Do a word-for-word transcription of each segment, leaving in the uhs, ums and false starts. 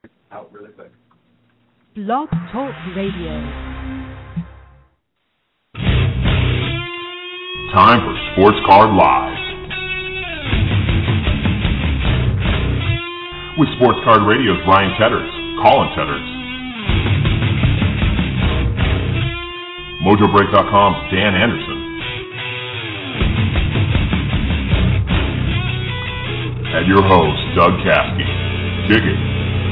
out really quick. Blog Talk Radio. Time for Sports Card Live. With Sports Card Radio's Ryan Tetters, Colin Tetters, Mojo Break dot com's Dan Anderson, and your host, Doug Caskey. Dig it.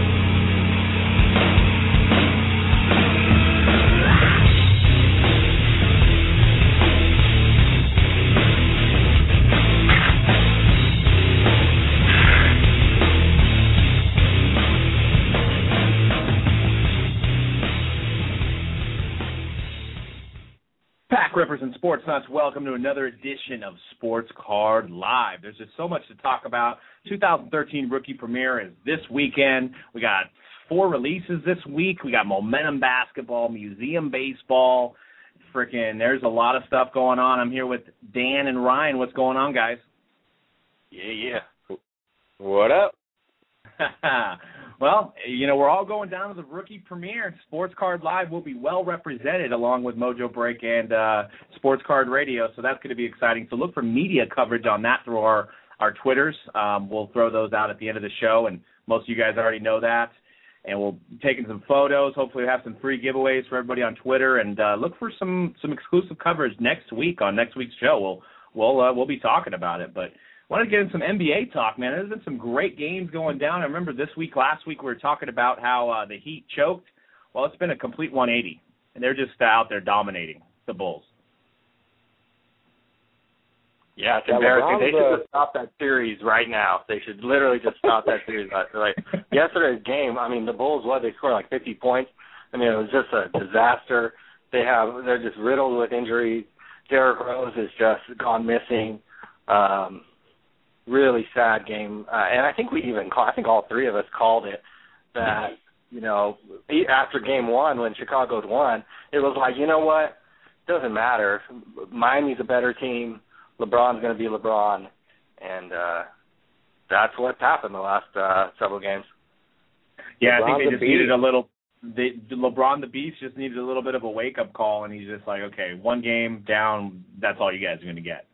Rippers and Sports Nuts, welcome to another edition of Sports Card Live. There's just so much to talk about. two thousand thirteen Rookie Premiere is this weekend. We got four releases this week. We got Momentum Basketball, Museum Baseball. Freaking, there's a lot of stuff going on. I'm here with Dan and Ryan. What's going on, guys? Yeah, yeah. What up? Well, you know, we're all going down to the Rookie Premiere. Sports Card Live will be well represented along with Mojo Break and uh, Sports Card Radio, so that's going to be exciting. So look for media coverage on that through our, our Twitters. Um, we'll throw those out at the end of the show, and most of you guys already know that. And we'll be taking some photos. Hopefully we'll have some free giveaways for everybody on Twitter, and uh, look for some, some exclusive coverage next week on next week's show. We'll, we'll, uh, we'll be talking about it, but wanted to get in some N B A talk, man. There's been some great games going down. I remember this week, last week, we were talking about how uh, the Heat choked. Well, it's been a complete one eighty, and they're just out there dominating the Bulls. Yeah, it's embarrassing. They should just stop that series right now. They should literally just stop that series. Like yesterday's game, I mean, the Bulls, what, they scored like fifty points. I mean, it was just a disaster. They have, they're just riddled with injuries. Derrick Rose has just gone missing. Um, Really sad game, uh, and I think we even call, I think all three of us called it that, you know, after game one when Chicago had won, it was like, you know what, doesn't matter. Miami's a better team. LeBron's going to be LeBron, and uh, that's what's happened the last uh, several games. Yeah, LeBron's I think they just needed a little. They, LeBron the Beast just needed a little bit of a wake-up call, and he's just like, okay, one game down, that's all you guys are going to get.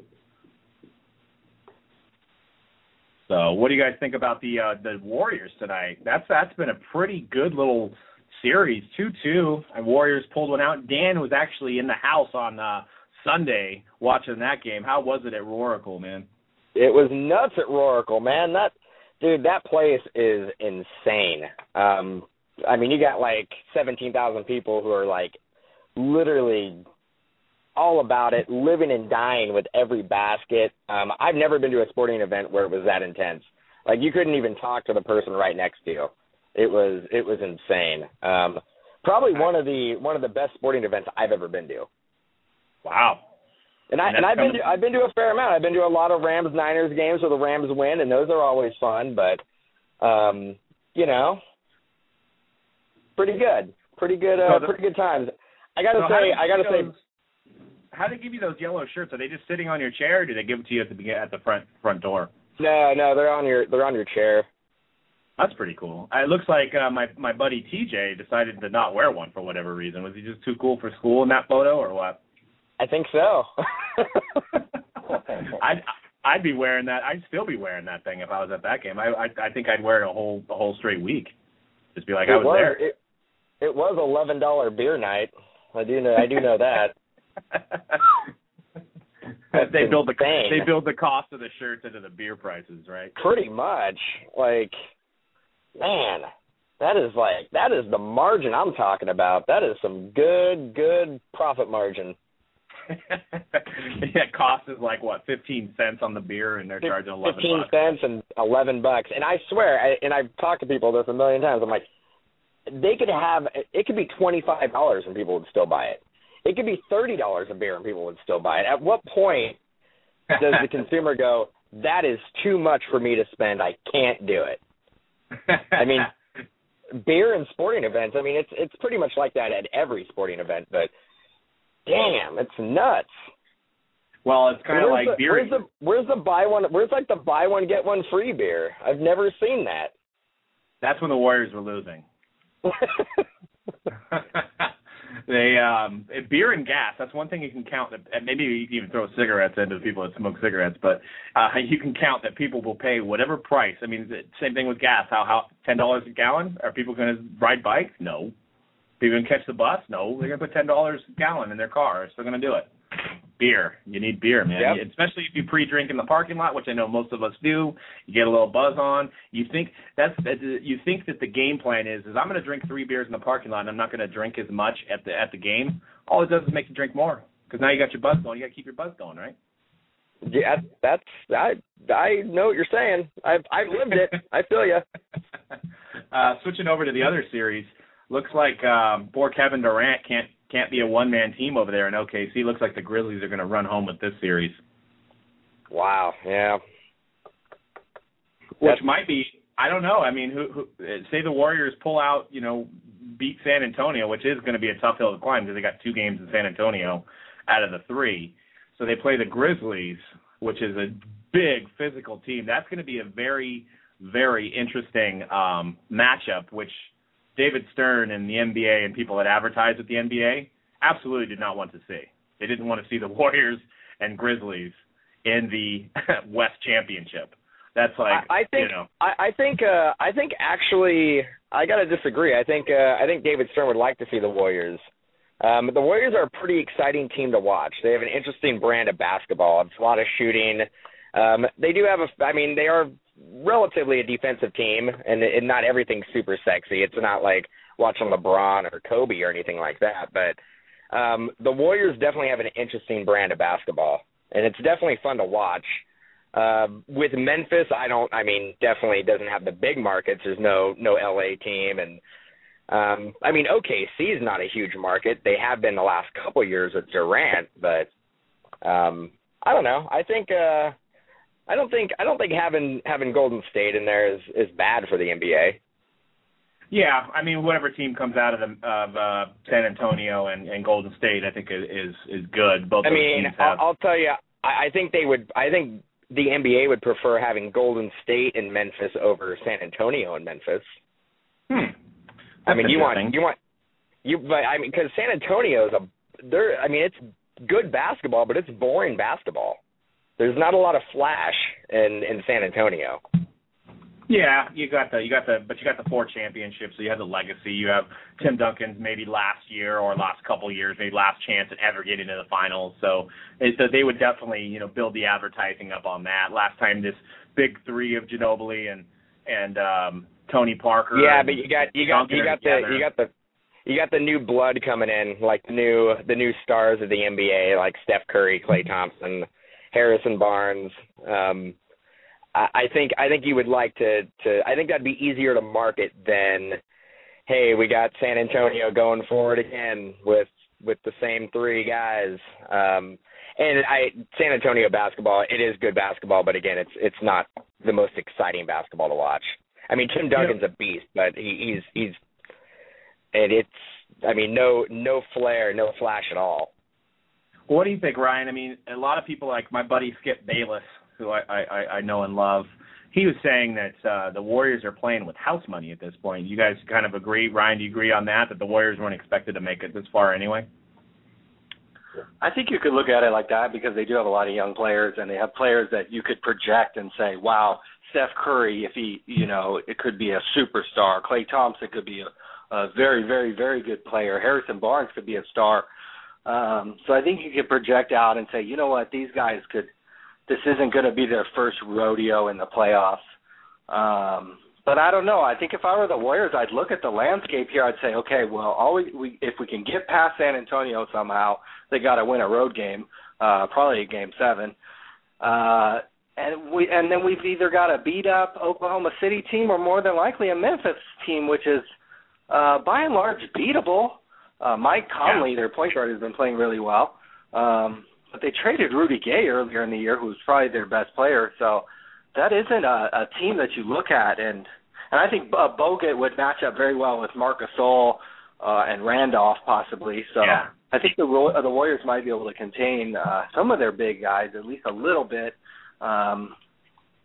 So, what do you guys think about the uh, the Warriors tonight? That's that's been a pretty good little series, two two. And Warriors pulled one out. Dan was actually in the house on uh, Sunday watching that game. How was it at Roaracle, man? It was nuts at Roaracle, man. That dude, that place is insane. Um, I mean, you got like seventeen thousand people who are like literally all about it, living and dying with every basket. Um, I've never been to a sporting event where it was that intense. Like, you couldn't even talk to the person right next to you. It was it was insane. Um, probably one of the one of the best sporting events I've ever been to. Wow. And I and I've been to, I've been to a fair amount. I've been to a lot of Rams Niners games where the Rams win, and those are always fun. But um, you know, pretty good, pretty good, uh, pretty good times. I gotta so say, I gotta those, say. How do they give you those yellow shirts? Are they just sitting on your chair, or do they give it to you at the at the front front door? No, no, they're on your they're on your chair. That's pretty cool. It looks like uh, my my buddy T J decided to not wear one for whatever reason. Was he just too cool for school in that photo, or what? I think so. I'd I'd be wearing that. I'd still be wearing that thing if I was at that game. I I, I think I'd wear it a whole a whole straight week. Just be like it I was, was there. It, it was eleven dollar beer night. I do know I do know that. they build the insane. they build the cost of the shirts into the beer prices, right? Pretty much. Like, man, that is like that is the margin I'm talking about. That is some good good profit margin. Yeah, cost is like what, fifteen cents on the beer, and they're charging eleven. Fifteen bucks. cents and eleven bucks. And I swear, I, and I've talked to people this a million times. I'm like, they could have it could be twenty five dollars and people would still buy it. It could be thirty dollars a beer and people would still buy it. At what point does the consumer go, that is too much for me to spend, I can't do it? I mean, beer and sporting events, I mean, it's it's pretty much like that at every sporting event, but damn, it's nuts. Well, it's kind of like the, beer. Where's the, where's the buy one, where's like the buy one, get one free beer? I've never seen that. That's when the Warriors were losing. They um, beer and gas. That's one thing you can count. That maybe you can even throw cigarettes into people that smoke cigarettes, but uh, you can count that people will pay whatever price. I mean, same thing with gas. How how ten dollars a gallon? Are people going to ride bikes? No. People going to catch the bus? No. They're going to put ten dollars a gallon in their car. So they're going to do it. Beer. You need beer, man. Yep. Especially if you pre-drink in the parking lot, which I know most of us do. You get a little buzz on. You think that's you think that the game plan is is I'm going to drink three beers in the parking lot and I'm not going to drink as much at the at the game. All it does is make you drink more because now you got your buzz going. You got to keep your buzz going, right? Yeah, that's I I know what you're saying. I've I've lived it. I feel you. uh, switching over to the other series, looks like um, poor Kevin Durant can't. Can't be a one-man team over there in O K C. Looks like the Grizzlies are going to run home with this series. Wow, yeah. Which That's, might be, I don't know. I mean, who, who say the Warriors pull out, you know, beat San Antonio, which is going to be a tough hill to climb because they got two games in San Antonio out of the three. So they play the Grizzlies, which is a big physical team. That's going to be a very, very interesting um, matchup, which – David Stern and the N B A and people that advertise at the N B A absolutely did not want to see. They didn't want to see the Warriors and Grizzlies in the West Championship. That's like I, I think you know. I, I think uh, I think actually I gotta disagree. I think uh, I think David Stern would like to see the Warriors. Um, the Warriors are a pretty exciting team to watch. They have an interesting brand of basketball. It's a lot of shooting. Um, they do have a. I mean, they are relatively a defensive team, and, and not everything's super sexy. It's not like watching LeBron or Kobe or anything like that. But um, the Warriors definitely have an interesting brand of basketball, and it's definitely fun to watch. Uh, with Memphis, I don't. I mean, definitely doesn't have the big markets. There's no no L A team, and um, I mean, O K C is not a huge market. They have been the last couple years with Durant, but um, I don't know. I think. Uh, I don't think I don't think having having Golden State in there is, is bad for the N B A. Yeah, I mean, whatever team comes out of the, of uh, San Antonio and, and Golden State, I think is is good. Both I those mean, teams have. I'll, I'll tell you, I, I think they would. I think the N B A would prefer having Golden State in Memphis over San Antonio in Memphis. Hmm. I mean, you want you want you, but I mean, because San Antonio is a. They're. I mean, it's good basketball, but it's boring basketball. There's not a lot of flash in, in San Antonio. Yeah, you got the you got the but you got the four championships, so you have the legacy. You have Tim Duncan's maybe last year or last couple years, maybe last chance at ever getting into the finals. So, it, so they would definitely you know build the advertising up on that. Last time this big three of Ginobili and and um, Tony Parker. Yeah, and but you got you got you got the you got the you got the new blood coming in, like the new the new stars of the N B A, like Steph Curry, Klay Thompson, Harrison Barnes. Um, I, I think I think you would like to, to I think that'd be easier to market than, hey, we got San Antonio going forward again with with the same three guys. Um, and I San Antonio basketball, it is good basketball, but again, it's it's not the most exciting basketball to watch. I mean, Tim Duncan's a beast, but he, he's he's and it's I mean, no no flair, no flash at all. Well, what do you think, Ryan? I mean, a lot of people like my buddy Skip Bayless, who I, I, I know and love, he was saying that uh, the Warriors are playing with house money at this point. You guys kind of agree? Ryan, do you agree on that, that the Warriors weren't expected to make it this far anyway? I think you could look at it like that because they do have a lot of young players, and they have players that you could project and say, wow, Steph Curry, if he, you know, it could be a superstar. Klay Thompson could be a, a very, very, very good player. Harrison Barnes could be a star. Um, so I think you could project out and say, you know what, these guys could, this isn't going to be their first rodeo in the playoffs. Um, but I don't know. I think if I were the Warriors, I'd look at the landscape here. I'd say, okay, well, all we, we if we can get past San Antonio somehow, they got to win a road game, uh, probably a game seven. Uh, and we and then we've either got a beat up Oklahoma City team or more than likely a Memphis team, which is uh, by and large beatable. Uh, Mike Conley, yeah. their point guard, has been playing really well. Um, but they traded Rudy Gay earlier in the year, who was probably their best player. So that isn't a, a team that you look at. And and I think uh, Bogut would match up very well with Marc Gasol uh, and Randolph possibly. So yeah. I think the the Warriors might be able to contain uh, some of their big guys, at least a little bit. Um,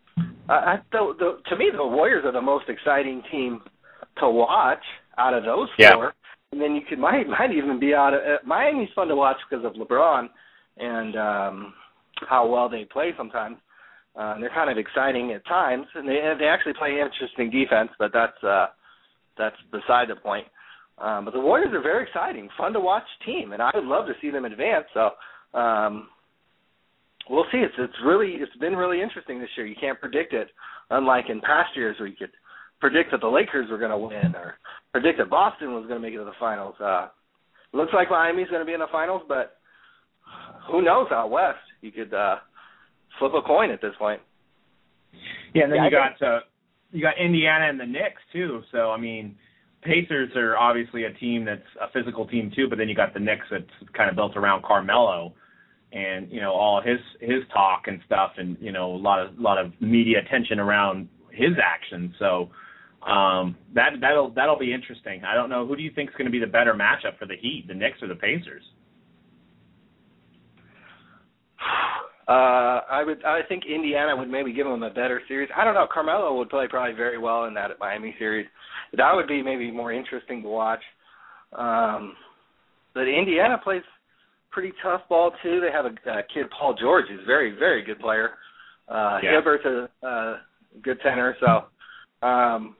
I, the, the, to me, the Warriors are the most exciting team to watch out of those four. Yeah. And then you could might might even be out of uh, Miami's fun to watch because of LeBron and um, how well they play sometimes. Uh, they're kind of exciting at times, and they they actually play interesting defense, but that's uh, that's beside the point. Um, but the Warriors are very exciting, fun to watch team, and I would love to see them advance. So um, we'll see. It's it's really it's been really interesting this year. You can't predict it, unlike in past years where you could predict that the Lakers were going to win or predict that Boston was going to make it to the finals. Uh, looks like Miami's going to be in the finals, but who knows out west? You could uh, flip a coin at this point. Yeah, and then yeah, you got uh, you got Indiana and the Knicks too. So I mean, Pacers are obviously a team that's a physical team too, but then you got the Knicks that's kind of built around Carmelo and you know all his his talk and stuff, and you know a lot of a lot of media attention around his actions. So. Um, that that'll that'll be interesting. I don't know, who do you think is going to be the better matchup for the Heat, the Knicks or the Pacers? Uh, I would I think Indiana would maybe give them a better series. I don't know. Carmelo would play probably very well in that Miami series. That would be maybe more interesting to watch. Um, but Indiana plays pretty tough ball too. They have a, a kid, Paul George, who's a very very good player. Uh, yeah. Hilbert's a uh, good center, so. Um,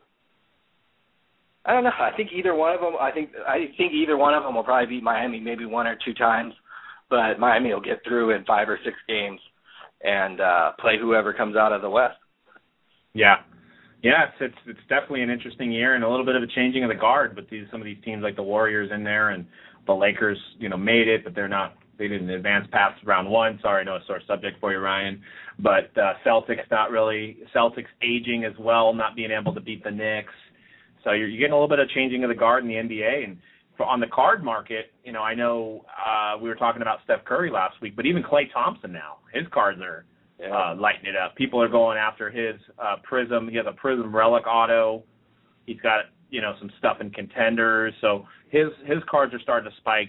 I don't know. I think either one of them. I think I think either one of them will probably beat Miami maybe one or two times, but Miami will get through in five or six games and uh, play whoever comes out of the West. Yeah, yeah. It's, it's it's definitely an interesting year and a little bit of a changing of the guard with these some of these teams like the Warriors in there, and the Lakers. You know, made it, but they're not. They didn't advance past round one. Sorry, I know it's a sore subject for you, Ryan. But uh, Celtics not really. Celtics aging as well, not being able to beat the Knicks. So you're, you're getting a little bit of changing of the guard in the N B A. And for, on the card market, you know, I know uh, we were talking about Steph Curry last week, but even Klay Thompson now, his cards are yeah. uh, lighting it up. People are going after his uh, Prism. He has a Prism Relic auto. He's got, you know, some stuff in Contenders. So his his cards are starting to spike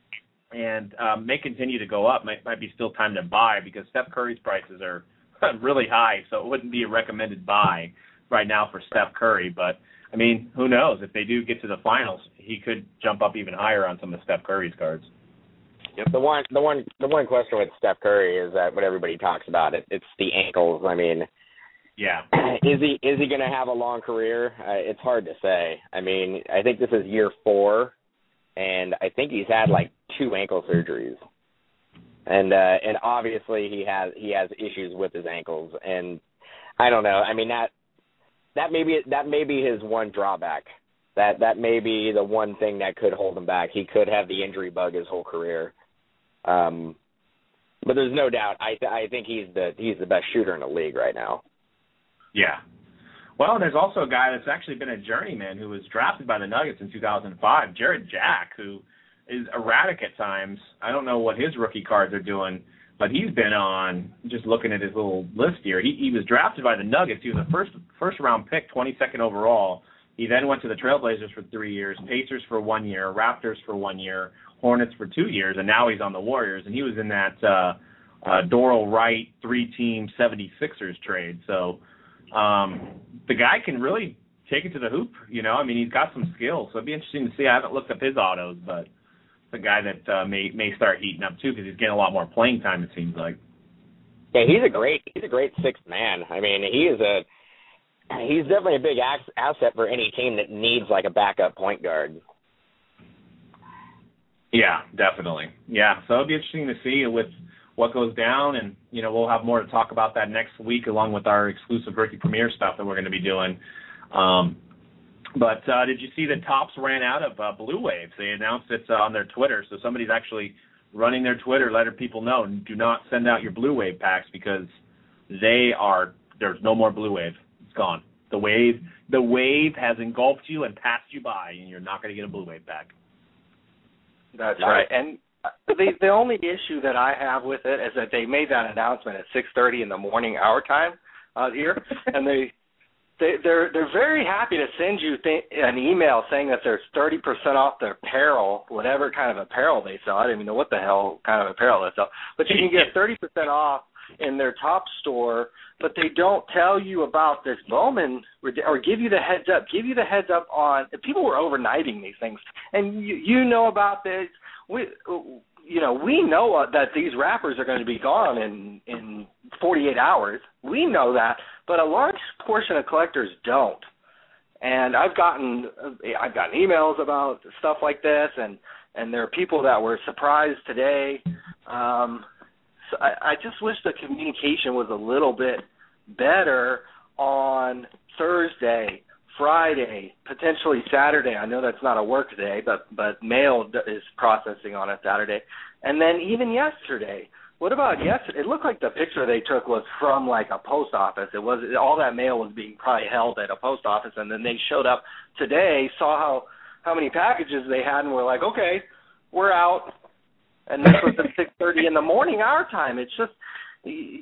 and um, may continue to go up. Might, might be still time to buy because Steph Curry's prices are really high, so it wouldn't be a recommended buy right now for Steph Curry. But I mean, who knows? If they do get to the finals, he could jump up even higher on some of Steph Curry's cards. Yep. The one, the one, the one question with Steph Curry is that what everybody talks about it. It's the ankles. I mean, yeah, is he is he going to have a long career? Uh, it's hard to say. I mean, I think this is year four, and I think he's had like two ankle surgeries, and uh, and obviously he has he has issues with his ankles, and I don't know. I mean that. That may be that may be his one drawback. That that may be the one thing that could hold him back. He could have the injury bug his whole career. Um, but there's no doubt. I th- I think he's the he's the best shooter in the league right now. Yeah. Well, there's also a guy that's actually been a journeyman who was drafted by the Nuggets in two thousand five, Jarrett Jack, who is erratic at times. I don't know what his rookie cards are doing. But he's been on, just looking at his little list here, he, he was drafted by the Nuggets. He was a first first round pick, twenty-second overall. He then went to the Trailblazers for three years, Pacers for one year, Raptors for one year, Hornets for two years, and now he's on the Warriors. And he was in that uh, uh, Doral Wright three-team seventy-sixers trade. So um, the guy can really take it to the hoop, you know. I mean, he's got some skills. So it'd be interesting to see. I haven't looked up his autos, but the guy that uh, may may start heating up too because he's getting a lot more playing time. It seems like. Yeah, he's a great he's a great sixth man. I mean, he is a he's definitely a big asset for any team that needs like a backup point guard. Yeah, definitely. Yeah, so it'll be interesting to see with what goes down, and you know we'll have more to talk about that next week along with our exclusive rookie premiere stuff that we're going to be doing. Um, But uh, did you see that Topps ran out of uh, Blue Waves? They announced it uh, on their Twitter, so somebody's actually running their Twitter, letting people know, do not send out your Blue Wave packs because they are there's no more Blue Wave. It's gone. The wave, the wave has engulfed you and passed you by, and you're not going to get a Blue Wave pack. That's right. And the the only issue that I have with it is that they made that announcement at six thirty in the morning our time out here, and they. They, they're they're very happy to send you th- an email saying that there's thirty percent off their apparel, whatever kind of apparel they sell. I don't even know what the hell kind of apparel they sell, but you can get thirty percent off in their top store, but they don't tell you about this Bowman or give you the heads up, give you the heads up on, people were overnighting these things. And you, you know about this. We, you know, we know that these wrappers are going to be gone in, in forty-eight hours. We know that, but a large portion of collectors don't. And I've gotten I've gotten emails about stuff like this, and, and there are people that were surprised today. Um, so I, I just wish the communication was a little bit better on Thursday, Friday, potentially Saturday. I know that's not a work day, but but mail is processing on a Saturday, and then even yesterday. What about yesterday? It looked like the picture they took was from like a post office. It was all that mail was being probably held at a post office, and then they showed up today, saw how how many packages they had, and were like, okay, we're out. And this was at six thirty in the morning our time. It's just you,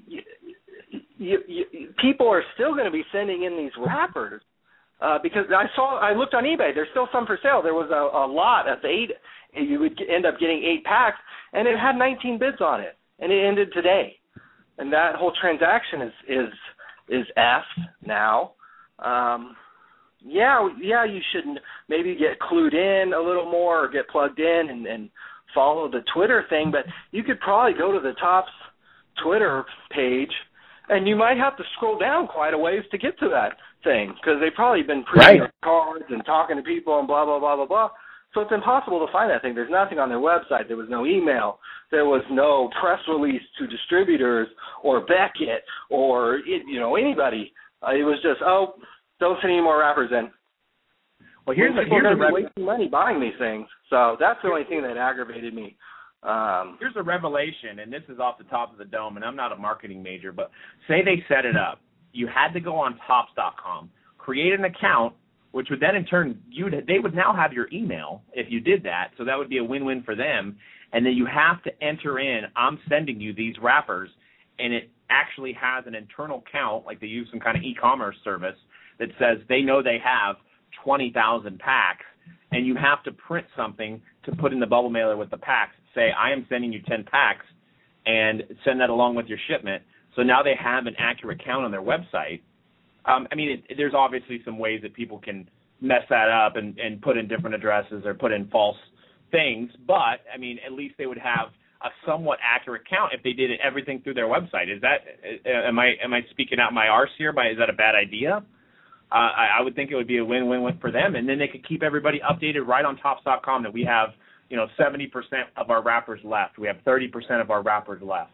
you, you, people are still going to be sending in these wrappers uh, because I saw I looked on eBay. There's still some for sale. There was a, a lot of eight. You would end up getting eight packs, and it had nineteen bids on it. And it ended today, and that whole transaction is is is effed now. Um, yeah, yeah, you should maybe get clued in a little more, or get plugged in and, and follow the Twitter thing. But you could probably go to the Topps Twitter page, and you might have to scroll down quite a ways to get to that thing because they've probably been printing right. cards and talking to people and blah blah blah blah blah. So it's impossible to find that thing. There's nothing on their website. There was no email. There was no press release to distributors or Beckett or, you know, anybody. Uh, it was just, oh, don't send any more wrappers in. Well, here's people the, here's are the wasting money buying these things. So that's the only thing that aggravated me. Um, here's a revelation, and this is off the top of the dome, and I'm not a marketing major, but say they set it up. You had to go on Topps dot com, create an account, which would then in turn, you they would now have your email if you did that, so that would be a win-win for them. And then you have to enter in, I'm sending you these wrappers, and it actually has an internal count, like they use some kind of e-commerce service that says they know they have twenty thousand packs, and you have to print something to put in the bubble mailer with the packs. Say, I am sending you ten packs, and send that along with your shipment. So now they have an accurate count on their website. Um, I mean, it, there's obviously some ways that people can mess that up and, and put in different addresses or put in false things, but, I mean, at least they would have a somewhat accurate count if they did everything through their website. Is that, am I am I speaking out my arse here? By, is that a bad idea? Uh, I, I would think it would be a win-win for them, and then they could keep everybody updated right on Topps dot com that we have, you know, seventy percent of our wrappers left. We have thirty percent of our wrappers left.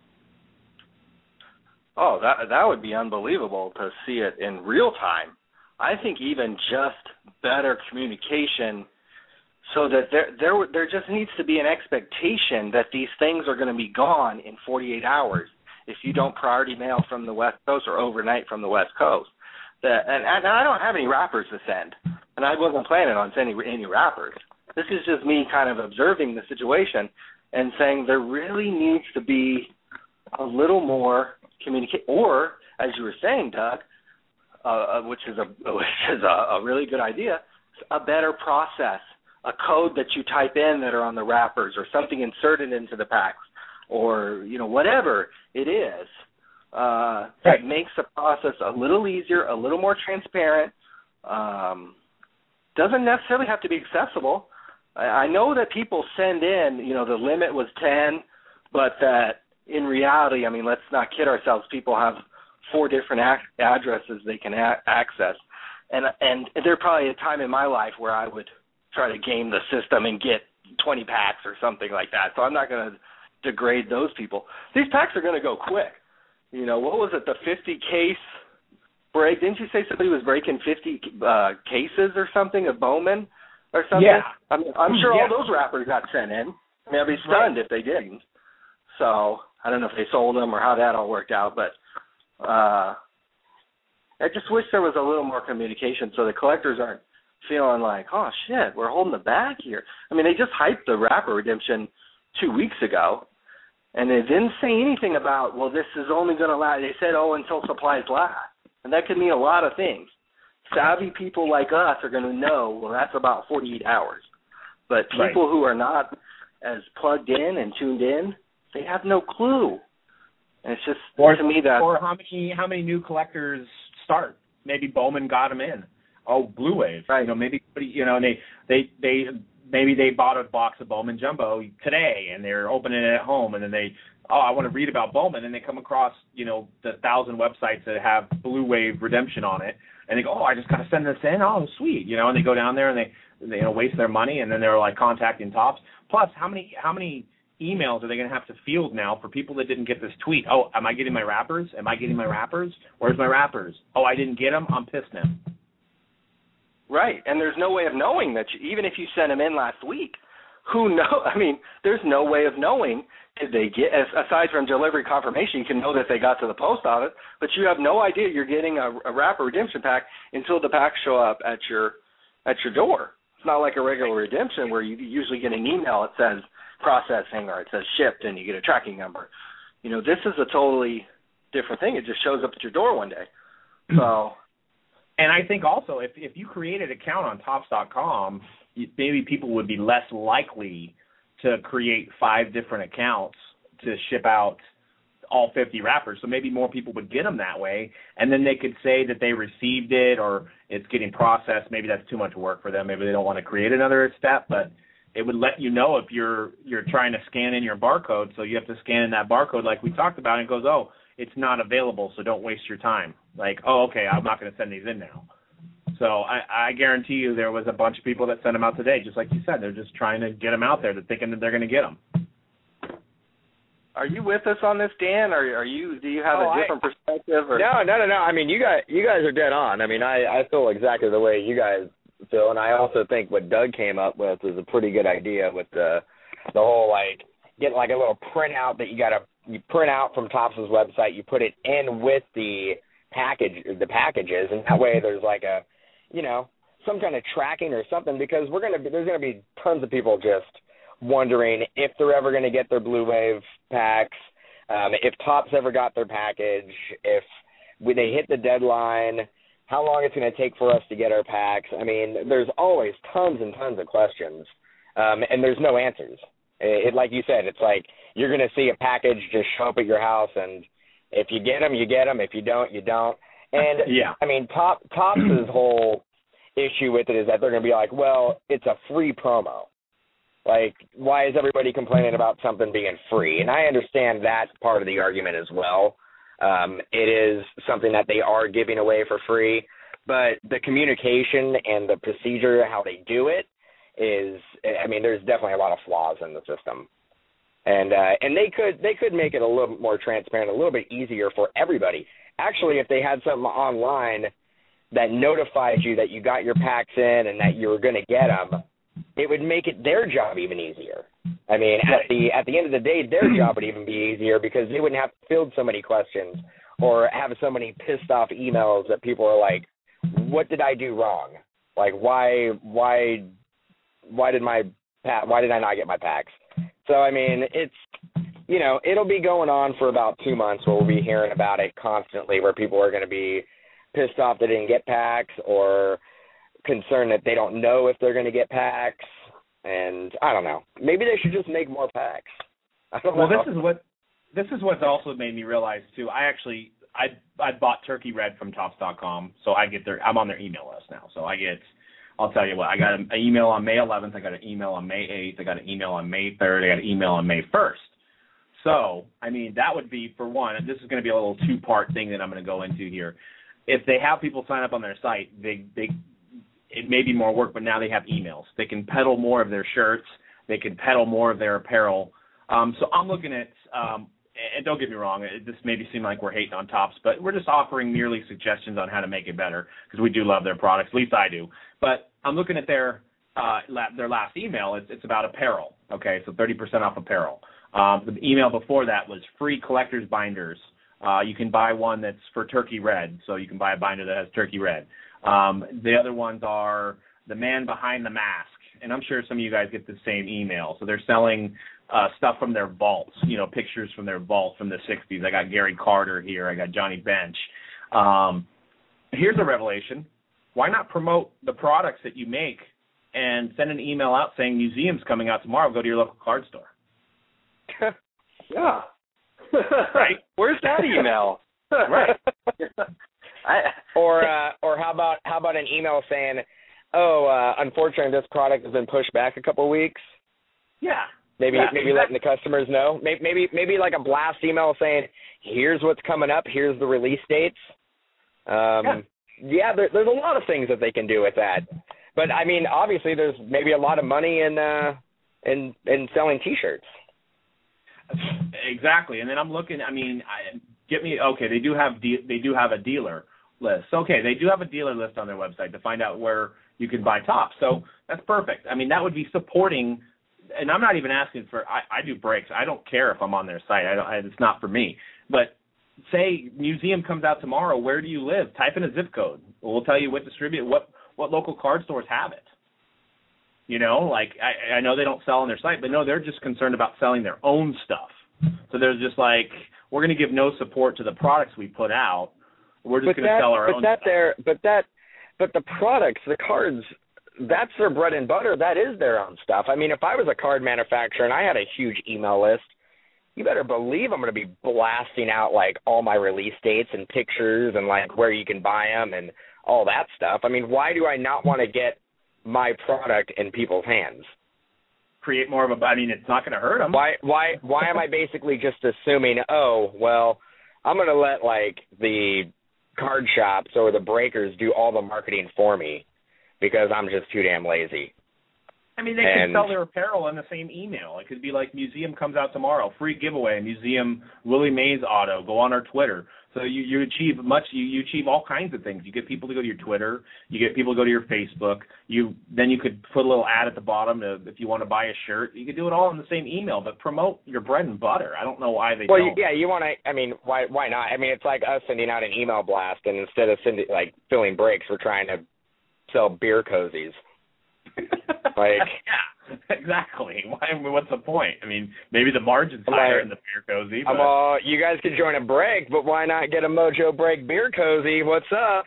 Oh, that that would be unbelievable to see it in real time. I think even just better communication so that there there there just needs to be an expectation that these things are going to be gone in forty-eight hours if you don't priority mail from the West Coast or overnight from the West Coast. That, and, and I don't have any wrappers to send, and I wasn't planning on sending any wrappers. This is just me kind of observing the situation and saying there really needs to be a little more communicate, or as you were saying, Doug, uh, which is a which is a, a really good idea, a better process, a code that you type in that are on the wrappers, or something inserted into the packs, or you know whatever it is, uh, right. that makes the process a little easier, a little more transparent. Um, doesn't necessarily have to be accessible. I, I know that people send in, you know, the limit was ten, but that. In reality, I mean, let's not kid ourselves. People have four different ac- addresses they can a- access. And and there's probably a time in my life where I would try to game the system and get twenty packs or something like that. So I'm not going to degrade those people. These packs are going to go quick. You know, what was it, the fifty case break? Didn't you say somebody was breaking fifty uh, cases or something of Bowman or something? Yeah. I mean, I'm sure yeah. all those wrappers got sent in. I mean, I'd be stunned right. if they didn't. So I don't know if they sold them or how that all worked out, but uh, I just wish there was a little more communication so the collectors aren't feeling like, oh, shit, we're holding the bag here. I mean, they just hyped the wrapper redemption two weeks ago, and they didn't say anything about, well, this is only going to last. They said, oh, until supplies last, and that could mean a lot of things. Savvy people like us are going to know, well, that's about forty-eight hours. But people right. who are not as plugged in and tuned in, they have no clue. And it's just, or, to me, that... Or how many how many new collectors start? Maybe Bowman got them in. Oh, Blue Wave. Right. You know, maybe, you know, and they, they, they, maybe they bought a box of Bowman Jumbo today, and they're opening it at home, and then they, oh, I want to read about Bowman, and they come across, you know, the thousand websites that have Blue Wave redemption on it, and they go, oh, I just got to send this in? Oh, sweet. You know, and they go down there, and they, they, you know, waste their money, and then they're, like, contacting Topps. Plus, how many how many emails are they going to have to field now for people that didn't get this tweet? Oh, am I getting my wrappers? Am I getting my wrappers? Where's my wrappers? Oh, I didn't get them? I'm pissed now. Right, and there's no way of knowing that, you, even if you sent them in last week, who know? I mean, there's no way of knowing did they get, aside from delivery confirmation, you can know that they got to the post office, but you have no idea you're getting a, a wrapper redemption pack until the packs show up at your at your door. It's not like a regular redemption where you usually get an email that says processing or it says shipped and you get a tracking number. You know, this is a totally different thing. It just shows up at your door one day. So, and I think also if if you created an account on Topps dot com, maybe people would be less likely to create five different accounts to ship out all fifty wrappers. So maybe more people would get them that way, and then they could say that they received it or it's getting processed. Maybe that's too much work for them. Maybe they don't want to create another step, but it would let you know if you're you're trying to scan in your barcode. So you have to scan in that barcode like we talked about, and it goes, oh, it's not available, so don't waste your time. Like, oh, okay, I'm not going to send these in now. So I, I guarantee you there was a bunch of people that sent them out today, just like you said. They're just trying to get them out there. They're thinking that they're going to get them. Are you with us on this, Dan? Or are you? Do you have oh, a different I, perspective? Or? No, no, no, no. I mean, you guys, you guys are dead on. I mean, I, I feel exactly the way you guys feel, and I also think what Doug came up with is a pretty good idea with the the whole like getting like a little printout that you got to you print out from Topps' website. You put it in with the package, the packages, and that way there's like a you know, some kind of tracking or something, because we're gonna be, there's gonna be tons of people just wondering if they're ever gonna get their Blue Wave packs, um, if Topps ever got their package, if when they hit the deadline, how long it's gonna take for us to get our packs. I mean, there's always tons and tons of questions, um, and there's no answers. It, it, like you said, it's like you're gonna see a package just show up at your house, and if you get them, you get them. If you don't, you don't. And, yeah. I mean, Top, Topps' whole issue with it is that they're going to be like, well, it's a free promo. Like, why is everybody complaining about something being free? And I understand that part of the argument as well. Um, it is something that they are giving away for free, but the communication and the procedure, how they do it, is, I mean, there's definitely a lot of flaws in the system. And uh, and they could they could make it a little bit more transparent, a little bit easier for everybody. Actually, if they had something online that notified you that you got your packs in and that you were going to get them, it would make it their job even easier. I mean, at the at the end of the day, their job would even be easier because they wouldn't have to field so many questions or have so many pissed off emails that people are like, "What did I do wrong? Like, why why why did my why did I not get my packs?" So I mean, it's you know, it'll be going on for about two months where we'll be hearing about it constantly, where people are going to be pissed off they didn't get packs or concerned that they don't know if they're going to get packs. And I don't know. Maybe they should just make more packs. I don't well, know. this is what this is what's also made me realize too. I actually I I bought Turkey Red from Topps dot com, so I get their I'm on their email list now. So I get I'll tell you what, I got an email on May eleventh, I got an email on May eighth, I got an email on May third, I got an email on May first. So, I mean, that would be, for one, and this is going to be a little two-part thing that I'm going to go into here. If they have people sign up on their site, they, they it may be more work, but now they have emails. They can peddle more of their shirts. They can peddle more of their apparel. Um, so I'm looking at, um, and don't get me wrong, it, this maybe seem like we're hating on Topps, but we're just offering merely suggestions on how to make it better because we do love their products, at least I do. But I'm looking at their uh, la- their last email. It's, it's about apparel, okay, so thirty percent off apparel. Um, the email before that was free collector's binders. Uh, you can buy one that's for Turkey Red, so you can buy a binder that has Turkey Red. Um, the other ones are the man behind the mask, and I'm sure some of you guys get the same email. So they're selling uh, stuff from their vaults, you know, pictures from their vault from the sixties. I got Gary Carter here. I got Johnny Bench. Um, here's a revelation. Why not promote the products that you make and send an email out saying museum's coming out tomorrow, go to your local card store? Yeah. Right? Where's that email? Right. I, or uh, or how about how about an email saying, oh, uh, unfortunately, this product has been pushed back a couple of weeks. Yeah. Maybe yeah, maybe exactly. letting the customers know. Maybe, maybe maybe like a blast email saying, here's what's coming up. Here's the release dates. Um, yeah, yeah there, there's a lot of things that they can do with that. But I mean, obviously, there's maybe a lot of money in uh, in in selling T-shirts. Exactly, and then I'm looking. I mean, I, get me okay. They do have de- they do have a dealer list. Okay, they do have a dealer list on their website to find out where you can buy tops. So that's perfect. I mean, that would be supporting. And I'm not even asking for. I, I do breaks. I don't care if I'm on their site. I don't. I, it's not for me. But say museum comes out tomorrow. Where do you live? Type in a zip code. We'll tell you what distribute what what local card stores have it. You know, like I, I know they don't sell on their site, but no, they're just concerned about selling their own stuff. So they're just like, we're going to give no support to the products we put out. We're just going to sell our but own that stuff. There, but that, but the products, the cards, that's their bread and butter. That is their own stuff. I mean, if I was a card manufacturer and I had a huge email list, you better believe I'm going to be blasting out like all my release dates and pictures and like where you can buy them and all that stuff. I mean, why do I not want to get my product in people's hands? Create more of a, I mean, it's not going to hurt them. Why, why, why am I basically just assuming, oh, well, I'm going to let like the card shops or the breakers do all the marketing for me because I'm just too damn lazy? I mean, they and, could sell their apparel in the same email. It could be like museum comes out tomorrow, free giveaway, museum Willie Mays auto. Go on our Twitter. So you, you achieve much. You, you achieve all kinds of things. You get people to go to your Twitter. You get people to go to your Facebook. You then you could put a little ad at the bottom to, if you want to buy a shirt. You could do it all in the same email, but promote your bread and butter. I don't know why they well, don't. yeah, you want to. I mean, why why not? I mean, it's like us sending out an email blast, and instead of sending like filling breaks, we're trying to sell beer cozies. Like, yeah, exactly. Why, what's the point? I mean, maybe the margin's I'm higher like, in the beer cozy. But... I'm all, you guys could join a break, but why not get a Mojo Break beer cozy? What's up?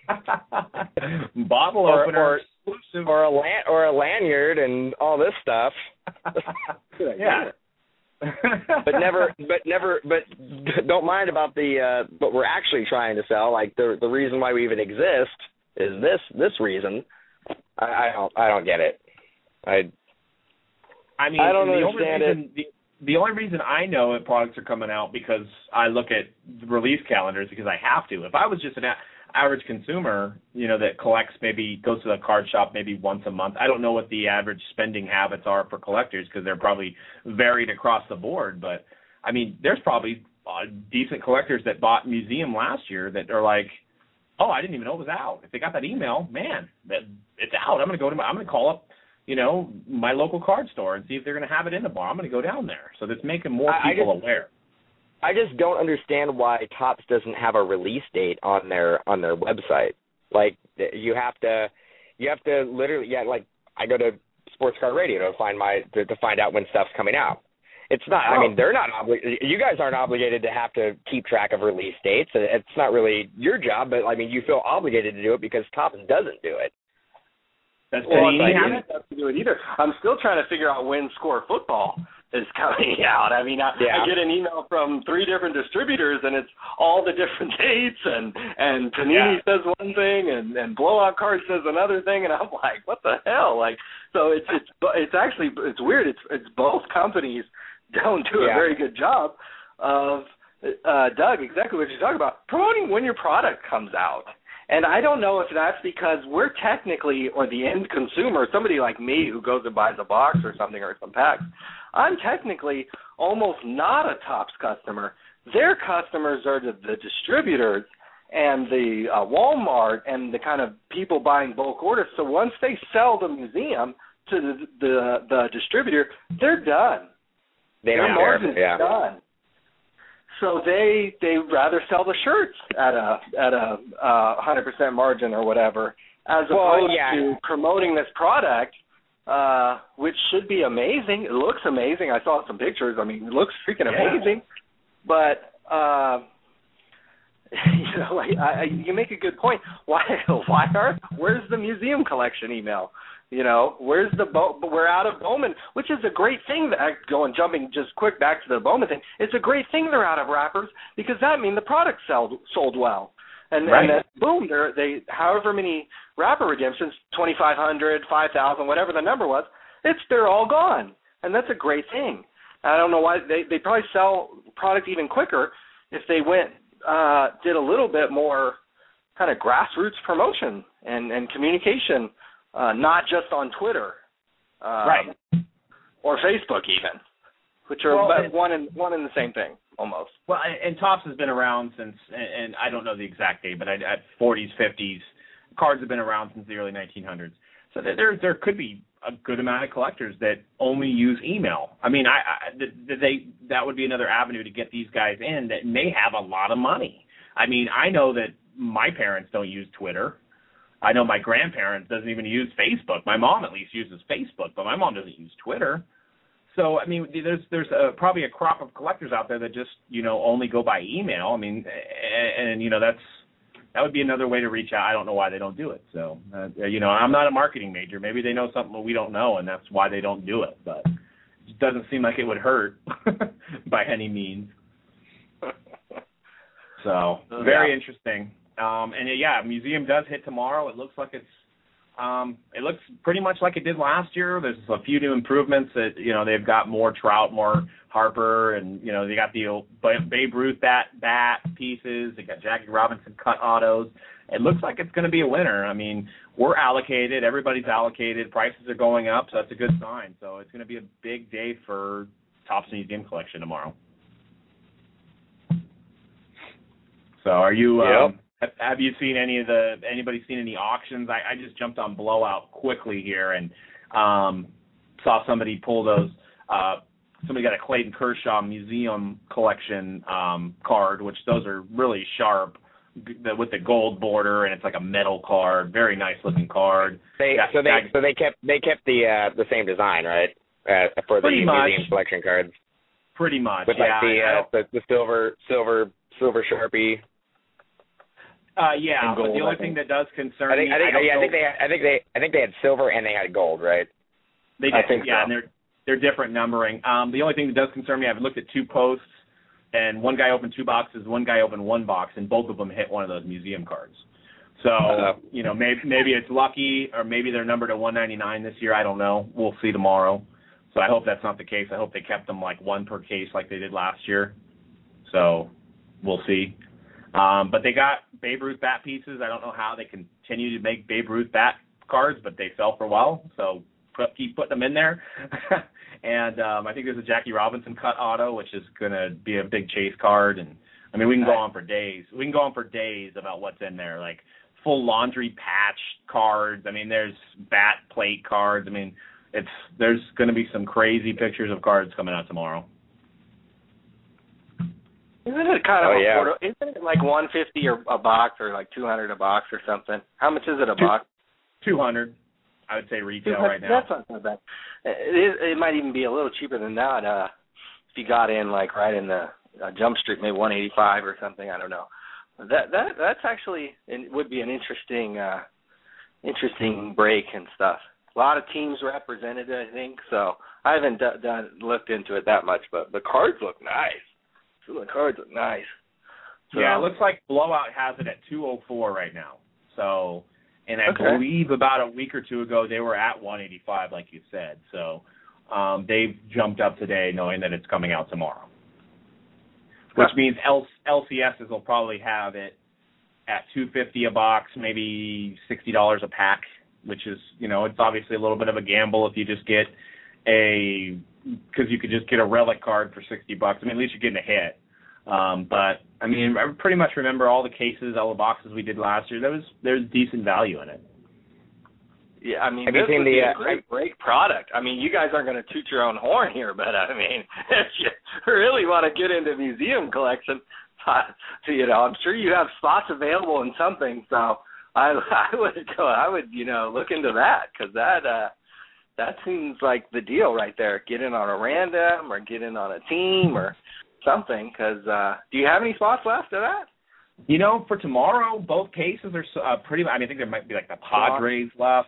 Bottle or, opener, or, exclusive, or a lan- or a lanyard and all this stuff. Yeah. but never, but never, but don't mind about the. Uh, what we're actually trying to sell. Like the the reason why we even exist is this this reason. I, I don't I don't get it. I I mean I don't the understand only reason, it. The, the only reason I know that products are coming out because I look at the release calendars because I have to. If I was just an a- average consumer, you know, that collects maybe goes to the card shop maybe once a month, I don't know what the average spending habits are for collectors because they're probably varied across the board. But I mean, there's probably uh, decent collectors that bought Museum last year that are like, oh, I didn't even know it was out. If they got that email, man, that it's out. I'm going to go to my, I'm going to call up, you know, my local card store and see if they're going to have it in the bar. I'm going to go down there. So that's making more people I just, aware. I just don't understand why Topps doesn't have a release date on their on their website. Like you have to, you have to literally, yeah. Like I go to Sports Card Radio to find my to, to find out when stuff's coming out. It's not. I mean, they're not obligated. You guys aren't obligated to have to keep track of release dates. It's not really your job, but I mean, you feel obligated to do it because Topps doesn't do it. That's well, Panini. I haven't have to do it either. I'm still trying to figure out when Score Football is coming out. I mean, I, yeah. I get an email from three different distributors, and it's all the different dates, and and Panini yeah. says one thing, and and Blowout Card says another thing, and I'm like, what the hell? Like, so it's it's it's actually it's weird. It's it's both companies don't do a yeah. very good job of uh, Doug, exactly what you're talking about, promoting when your product comes out. And I don't know if that's because we're technically, or the end consumer, somebody like me who goes and buys a box or something or some packs, I'm technically almost not a Topps customer. Their customers are the, the distributors and the uh, Walmart and the kind of people buying bulk orders. So once they sell the museum to the the, the distributor, they're done. They Their don't margin's care. Yeah. done. So they they rather sell the shirts at a at a uh, one hundred percent margin or whatever, as well, opposed yeah. to promoting this product, uh, which should be amazing. It looks amazing. I saw some pictures. I mean, it looks freaking yeah. amazing. But uh, you know, like, I, you make a good point. Why why are where's the museum collection email? You know, where's the Bo- we're out of Bowman, which is a great thing. That going jumping just quick back to the Bowman thing. It's a great thing they're out of wrappers because that means the product sold sold well, and, right. and then boom, they're they however many wrapper redemptions, twenty-five hundred, five thousand, whatever the number was, it's they're all gone, and that's a great thing. I don't know why they they probably sell product even quicker if they went uh, did a little bit more kind of grassroots promotion and, and communication, uh, not just on Twitter, uh, right, or Facebook even, which are well, about and, one and one and the same thing almost. Well, and Topps has been around since, and, and I don't know the exact date, but I, at forties, fifties, cards have been around since the early nineteen hundreds. So there there could be a good amount of collectors that only use email. I mean, I, I they that would be another avenue to get these guys in that may have a lot of money. I mean, I know that my parents don't use Twitter. I know my grandparents doesn't even use Facebook. My mom at least uses Facebook, but my mom doesn't use Twitter. So, I mean, there's there's a, probably a crop of collectors out there that just, you know, only go by email. I mean, and, and you know, that's that would be another way to reach out. I don't know why they don't do it. So, uh, you know, I'm not a marketing major. Maybe they know something that we don't know, and that's why they don't do it. But it doesn't seem like it would hurt by any means. So, very yeah. interesting. Um, and, uh, yeah, museum does hit tomorrow. It looks like it's um, it looks pretty much like it did last year. There's a few new improvements that, you know, they've got more Trout, more Harper, and, you know, they got the old Babe Ruth bat, bat pieces. They got Jackie Robinson cut autos. It looks like it's going to be a winner. I mean, we're allocated. Everybody's allocated. Prices are going up, so that's a good sign. So it's going to be a big day for Topps Museum Collection tomorrow. So are you yep. um, – have you seen any of the – anybody seen any auctions? I, I just jumped on Blowout quickly here and um, saw somebody pull those uh, – somebody got a Clayton Kershaw Museum Collection um, card, which those are really sharp the, with the gold border, and it's like a metal card, very nice looking card. They, got, so they got, so they kept they kept the uh, the same design, right, uh, for the museum much. collection cards. Pretty much, with yeah. like the, uh, the the silver silver silver Sharpie. Uh, yeah, gold, but the only I thing that does concern I think, me, I think, I, yeah, I know, think they, I think they, I think they had silver and they had gold, right? They did, I think yeah, so. and they're they're different numbering. Um, the only thing that does concern me, I've looked at two posts, and one guy opened two boxes, one guy opened one box, and both of them hit one of those museum cards. So uh, you know, maybe maybe it's lucky, or maybe they're numbered to one ninety-nine this year. I don't know. We'll see tomorrow. So I hope that's not the case. I hope they kept them like one per case, like they did last year. So we'll see. Um, but they got Babe Ruth bat pieces. I don't know how they continue to make Babe Ruth bat cards, but they sell for well. So put, keep putting them in there. and um, I think there's a Jackie Robinson cut auto, which is going to be a big chase card. And I mean, we can go on for days. We can go on for days about what's in there, like full laundry patch cards. I mean, there's bat plate cards. I mean, it's there's going to be some crazy pictures of cards coming out tomorrow. Isn't it kind of oh, yeah. affordable? Isn't it like one fifty or a box, or like two hundred a box or something? How much is it a Two, box? Two hundred, I would say retail right now. That's not so bad. It, is, it might even be a little cheaper than that. Uh, if you got in like right in the uh, Jump Street, maybe one eighty five or something. I don't know. That that that's actually it would be an interesting uh, interesting break and stuff. A lot of teams represented, I think. So I haven't d- done looked into it that much, but the cards look nice. Some of the cards look nice. So, yeah, it looks like Blowout has it at two oh four right now. So, and I okay. believe about a week or two ago they were at one eighty-five, like you said. So um, they've jumped up today knowing that it's coming out tomorrow. Which huh. means L- LCSs will probably have it at two fifty a box, maybe sixty dollars a pack, which is, you know, it's obviously a little bit of a gamble if you just get a because you could just get a relic card for sixty bucks. I mean, at least you're getting a hit. Um, but I mean, I pretty much remember all the cases, all the boxes we did last year. There was there's decent value in it. Yeah, I mean, Have this you would seen be the, a uh, great break product. I mean, you guys aren't going to toot your own horn here, but I mean, if you really want to get into museum collection, uh, you know, I'm sure you have spots available in something. So I, I would go, I would, you know, look into that because that. Uh, That seems like the deal right there. Get in on a random or get in on a team or something. Because uh, do you have any spots left of that? You know, for tomorrow, both cases are uh, pretty. I mean, I think there might be like the Padres left.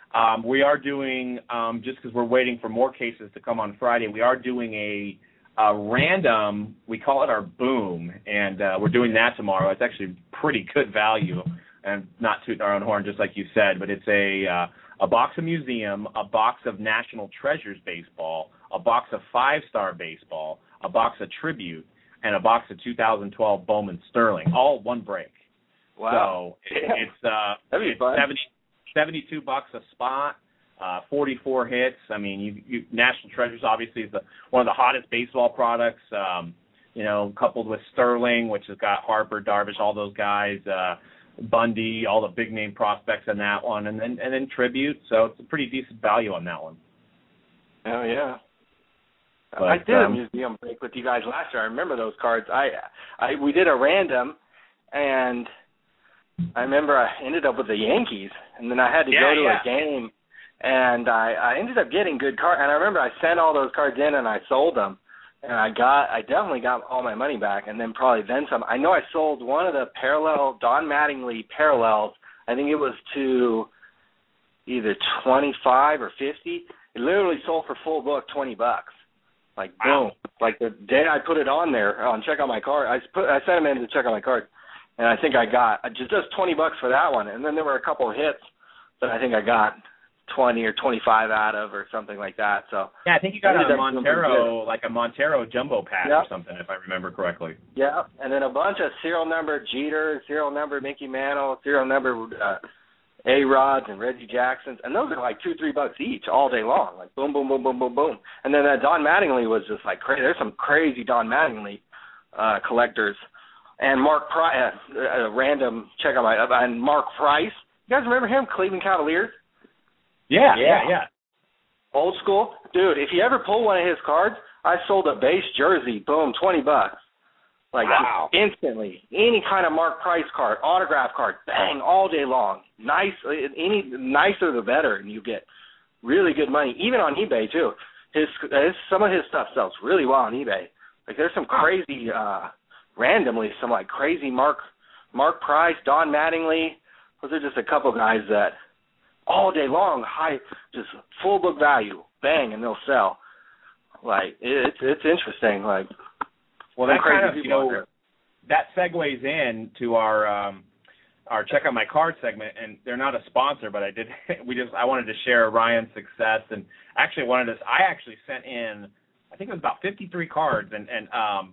Um, we are doing, um, just because we're waiting for more cases to come on Friday, we are doing a, a random, we call it our boom, and uh, we're doing that tomorrow. It's actually pretty good value, and not tooting our own horn, just like you said, but it's a uh, a box of museum, a box of National Treasures baseball, a box of five-star baseball, a box of tribute, and a box of two thousand twelve Bowman Sterling, all one break. Wow. So it, it's uh, it's seventy, seventy-two bucks a spot, uh, forty-four hits. I mean, you, you National Treasures obviously is the, one of the hottest baseball products. Um, you know, coupled with Sterling, which has got Harper, Darvish, all those guys, uh, Bundy, all the big name prospects in that one, and then and then tribute. So it's a pretty decent value on that one. Oh yeah. But, I did um, a museum break with you guys last year. I remember those cards. I, I we did a random, and I remember I ended up with the Yankees, and then I had to yeah, go to yeah. a game, and I, I ended up getting good cards. And I remember I sent all those cards in, and I sold them, and I got I definitely got all my money back, and then probably then some. I know I sold one of the parallel Don Mattingly parallels. I think it was to either twenty-five or fifty. It literally sold for full book twenty bucks. Like boom! Like the day I put it on there on check out my card, I put I sent him in to check out my card, and I think I got just just twenty bucks for that one. And then there were a couple of hits that I think I got twenty or twenty-five out of or something like that. So yeah, I think you got a Montero, like a Montero jumbo pack yep. or something, if I remember correctly. Yeah, and then a bunch of serial number Jeter, serial number Mickey Mantle, serial number uh, A-Rods and Reggie Jacksons, and those are like two, three bucks each all day long, like boom, boom, boom, boom, boom, boom. And then that Don Mattingly was just like crazy. There's some crazy Don Mattingly uh, collectors. And Mark Price, uh, a random check out my, uh, and Mark Price. You guys remember him, Cleveland Cavaliers? Yeah, yeah, yeah. Old school. Dude, if you ever pull one of his cards, I sold a base jersey, boom, twenty bucks. Like wow. Instantly. Any kind of Mark Price card, autograph card, bang, all day long. Nice, any nicer the better, and you get really good money, even on eBay too. His, his some of his stuff sells really well on eBay. Like there's some crazy, uh, randomly some like crazy Mark Mark Price, Don Mattingly. Those are just a couple guys that all day long, high, just full book value, bang, and they'll sell. Like it's it's interesting. Like well, that kind of you know that segues in to our. Um, our check out my card segment, and they're not a sponsor, but I did, we just, I wanted to share Ryan's success, and actually wanted to, I actually sent in, I think it was about fifty-three cards, and, and um,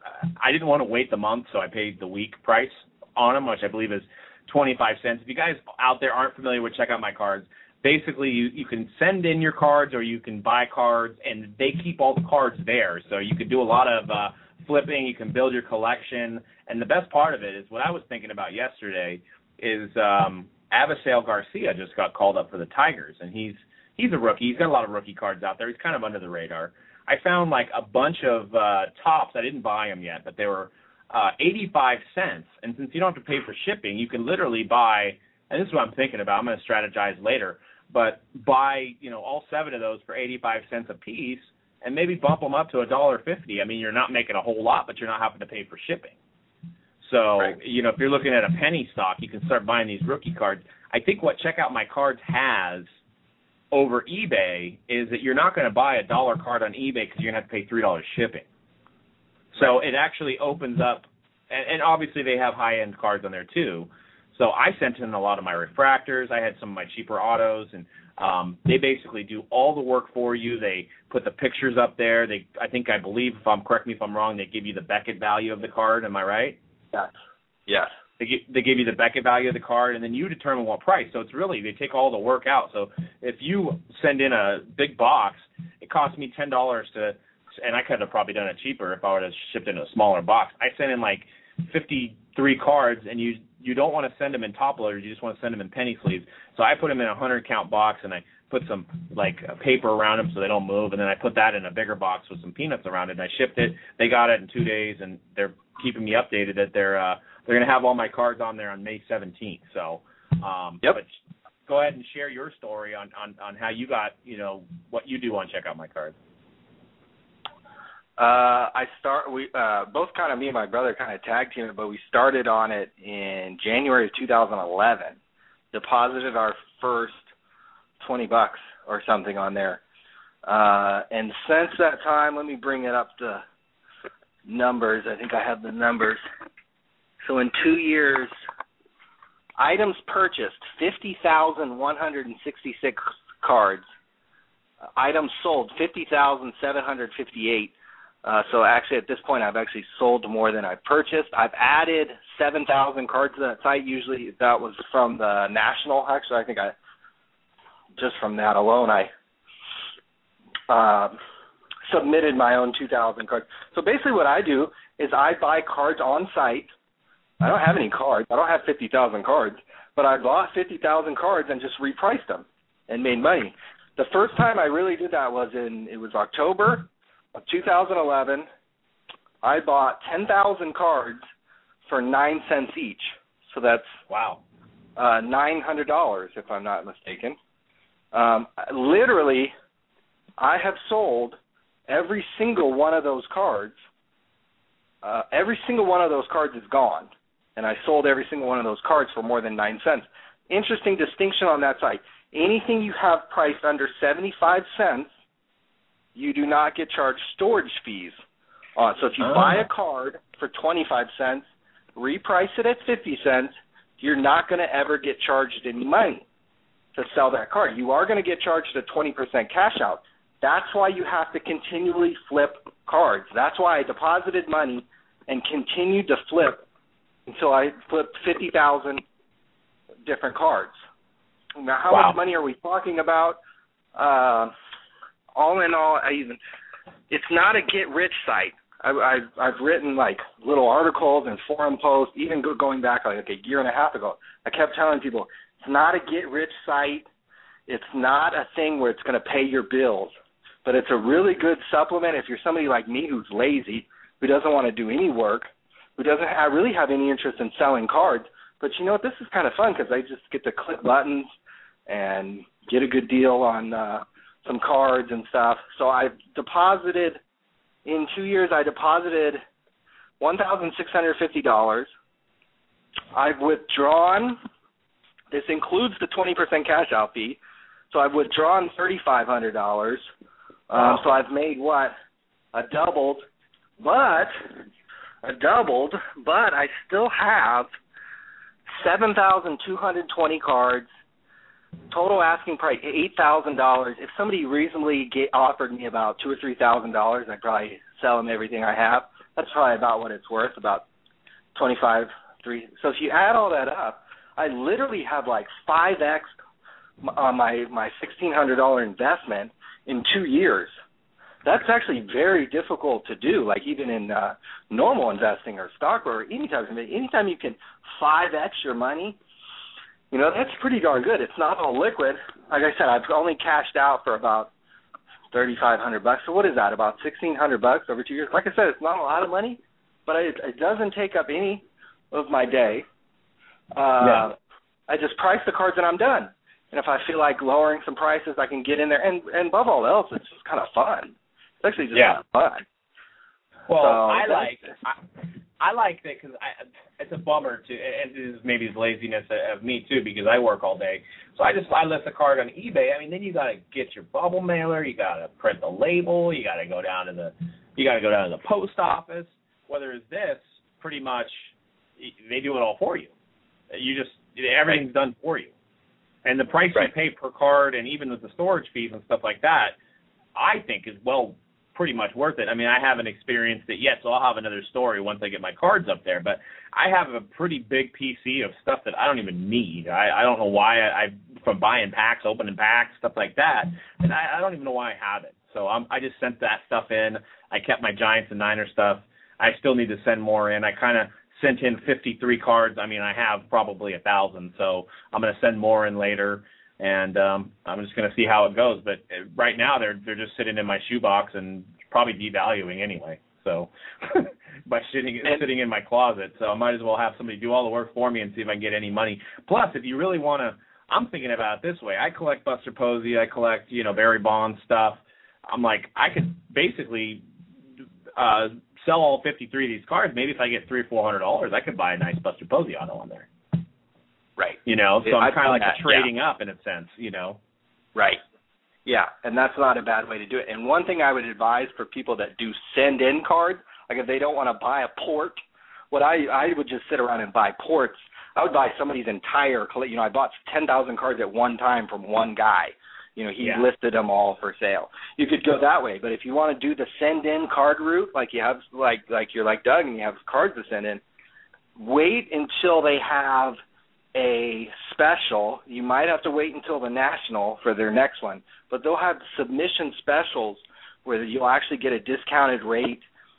I didn't want to wait the month, so I paid the week price on them, which I believe is twenty-five cents. If you guys out there aren't familiar with check out my cards, basically you, you can send in your cards or you can buy cards, and they keep all the cards there, so you can do a lot of uh, flipping, you can build your collection. And the best part of it is what I was thinking about yesterday is um, Avisail Garcia just got called up for the Tigers, and he's he's a rookie. He's got a lot of rookie cards out there. He's kind of under the radar. I found like a bunch of uh, tops. I didn't buy them yet, but they were uh, eighty-five cents. And since you don't have to pay for shipping, you can literally buy, and this is what I'm thinking about. I'm going to strategize later, but buy you know all seven of those for eighty-five cents a piece, and maybe bump them up to a dollar fifty. I mean, you're not making a whole lot, but you're not having to pay for shipping. So, right. you know, if you're looking at a penny stock, you can start buying these rookie cards. I think what Check Out My Cards has over eBay is that you're not going to buy a dollar card on eBay because you're going to have to pay three dollars shipping. So it actually opens up, and, and obviously they have high-end cards on there too. So I sent in a lot of my refractors. I had some of my cheaper autos, and um, they basically do all the work for you. They put the pictures up there. They, I think, I believe, if I'm correct me if I'm wrong, they give you the Beckett value of the card. Am I right? Yes. Yes. They give, they give you the Beckett value of the card, and then you determine what price. So it's really, they take all the work out. So if you send in a big box, it costs me ten dollars to, and I could have probably done it cheaper if I would have shipped in a smaller box. I sent in like fifty-three cards, and you you don't want to send them in top loaders. You just want to send them in penny sleeves. So I put them in a one hundred count box, and I put some like paper around them so they don't move, and then I put that in a bigger box with some peanuts around it, and I shipped it. They got it in two days, and they're keeping me updated that they're uh, they're going to have all my cards on there on May seventeenth. So, um, yep. But go ahead and share your story on, on, on how you got, you know, what you do on Check Out My Cards. Uh, I start. We uh, both kind of me and my brother kind of tag teamed it, but we started on it in January of two thousand eleven. Deposited our first twenty bucks or something on there. Uh, and since that time, let me bring it up to numbers. I think I have the numbers. So in two years, items purchased, fifty thousand one hundred sixty-six cards. Uh, items sold, fifty thousand seven hundred fifty-eight. Uh, so actually at this point, I've actually sold more than I've purchased. I've added seven thousand cards to that site. Usually that was from the national. Actually, I think I, just from that alone, I uh, submitted my own two thousand cards. So basically what I do is I buy cards on site. I don't have any cards. I don't have fifty thousand cards, but I bought fifty thousand cards and just repriced them and made money. The first time I really did that was in, it was October of two thousand eleven. I bought ten thousand cards for nine cents each. So that's, wow, uh, nine hundred dollars if I'm not mistaken. Um, literally, I have sold every single one of those cards. Uh, every single one of those cards is gone. And I sold every single one of those cards for more than nine cents. Interesting distinction on that site. Anything you have priced under seventy-five cents, you do not get charged storage fees on. So if you oh. buy a card for twenty-five cents, reprice it at fifty cents, you're not going to ever get charged any money to sell that card. You are going to get charged a twenty percent cash out. That's why you have to continually flip cards. That's why I deposited money and continued to flip until I flipped fifty thousand different cards. Now, how wow. much money are we talking about? Uh, all in all, I even it's not a get-rich site. I, I've, I've written, like, little articles and forum posts, even go, going back, like, a year and a half ago. I kept telling people, it's not a get-rich site. It's not a thing where it's going to pay your bills. But it's a really good supplement if you're somebody like me who's lazy, who doesn't want to do any work, who doesn't have, really have any interest in selling cards. But you know what? This is kind of fun because I just get to click buttons and get a good deal on uh, some cards and stuff. So I've deposited, in two years, I deposited one thousand six hundred fifty dollars. I've withdrawn, this includes the twenty percent cash out fee, so I've withdrawn three thousand five hundred dollars. Um, so I've made what? A doubled, but a doubled, but I still have seven thousand two hundred twenty cards, total asking price eight thousand dollars. If somebody reasonably get, offered me about two or three thousand dollars, I'd probably sell them everything I have. That's probably about what it's worth, about twenty-five, three. So if you add all that up, I literally have like five x on my my sixteen hundred dollar investment in two years. That's actually very difficult to do, like even in uh, normal investing or stock or any type of anytime you can five x your money, you know, that's pretty darn good. It's not all liquid. Like I said, I've only cashed out for about thirty-five hundred bucks. So what is that, about sixteen hundred bucks over two years? Like I said, it's not a lot of money, but it, it doesn't take up any of my day. Uh, yeah. I just price the cards and I'm done. And if I feel like lowering some prices, I can get in there. And, and above all else, it's just kind of fun. It's actually just yeah. kind of fun. Well, so, I like I, I like that because it's a bummer to, and this is maybe the laziness of me too, because I work all day. So I just I list a card on eBay. I mean, then you got to get your bubble mailer, you got to print the label, you got to go down to the you got to go down to the post office. Whether it's this, pretty much they do it all for you. You just everything's done for you. And the price right. you pay per card, and even with the storage fees and stuff like that, I think is well pretty much worth it. I mean, I haven't experienced it yet, so I'll have another story once I get my cards up there. But I have a pretty big P C of stuff that I don't even need. I, I don't know why I, I from buying packs, opening packs, stuff like that, and I, I don't even know why I have it. So I'm, I just sent that stuff in. I kept my Giants and Niners stuff. I still need to send more in. I kind of sent in fifty-three cards. I mean, I have probably a thousand, so I'm going to send more in later, and um, I'm just going to see how it goes. But right now, they're they're just sitting in my shoebox and probably devaluing anyway. So by sitting and, sitting in my closet, so I might as well have somebody do all the work for me and see if I can get any money. Plus, if you really want to, I'm thinking about it this way: I collect Buster Posey, I collect you know Barry Bonds stuff. I'm like, I could basically. Uh, sell all fifty-three of these cards. Maybe if I get three or four hundred dollars, I could buy a nice Buster Posey auto on there. Right. You know, so I'm kind of like that, a trading yeah. up in a sense. You know. Right. Yeah, and that's not a bad way to do it. And one thing I would advise for people that do send in cards, like if they don't want to buy a port, what I I would just sit around and buy ports. I would buy somebody's entire, you know, I bought ten thousand cards at one time from one guy. You know, he yeah. listed them all for sale. You could go that way, but if you want to do the send in card route, like you have, like like you're like Doug and you have cards to send in, wait until they have a special. You might have to wait until the national for their next one, but they'll have submission specials where you'll actually get a discounted rate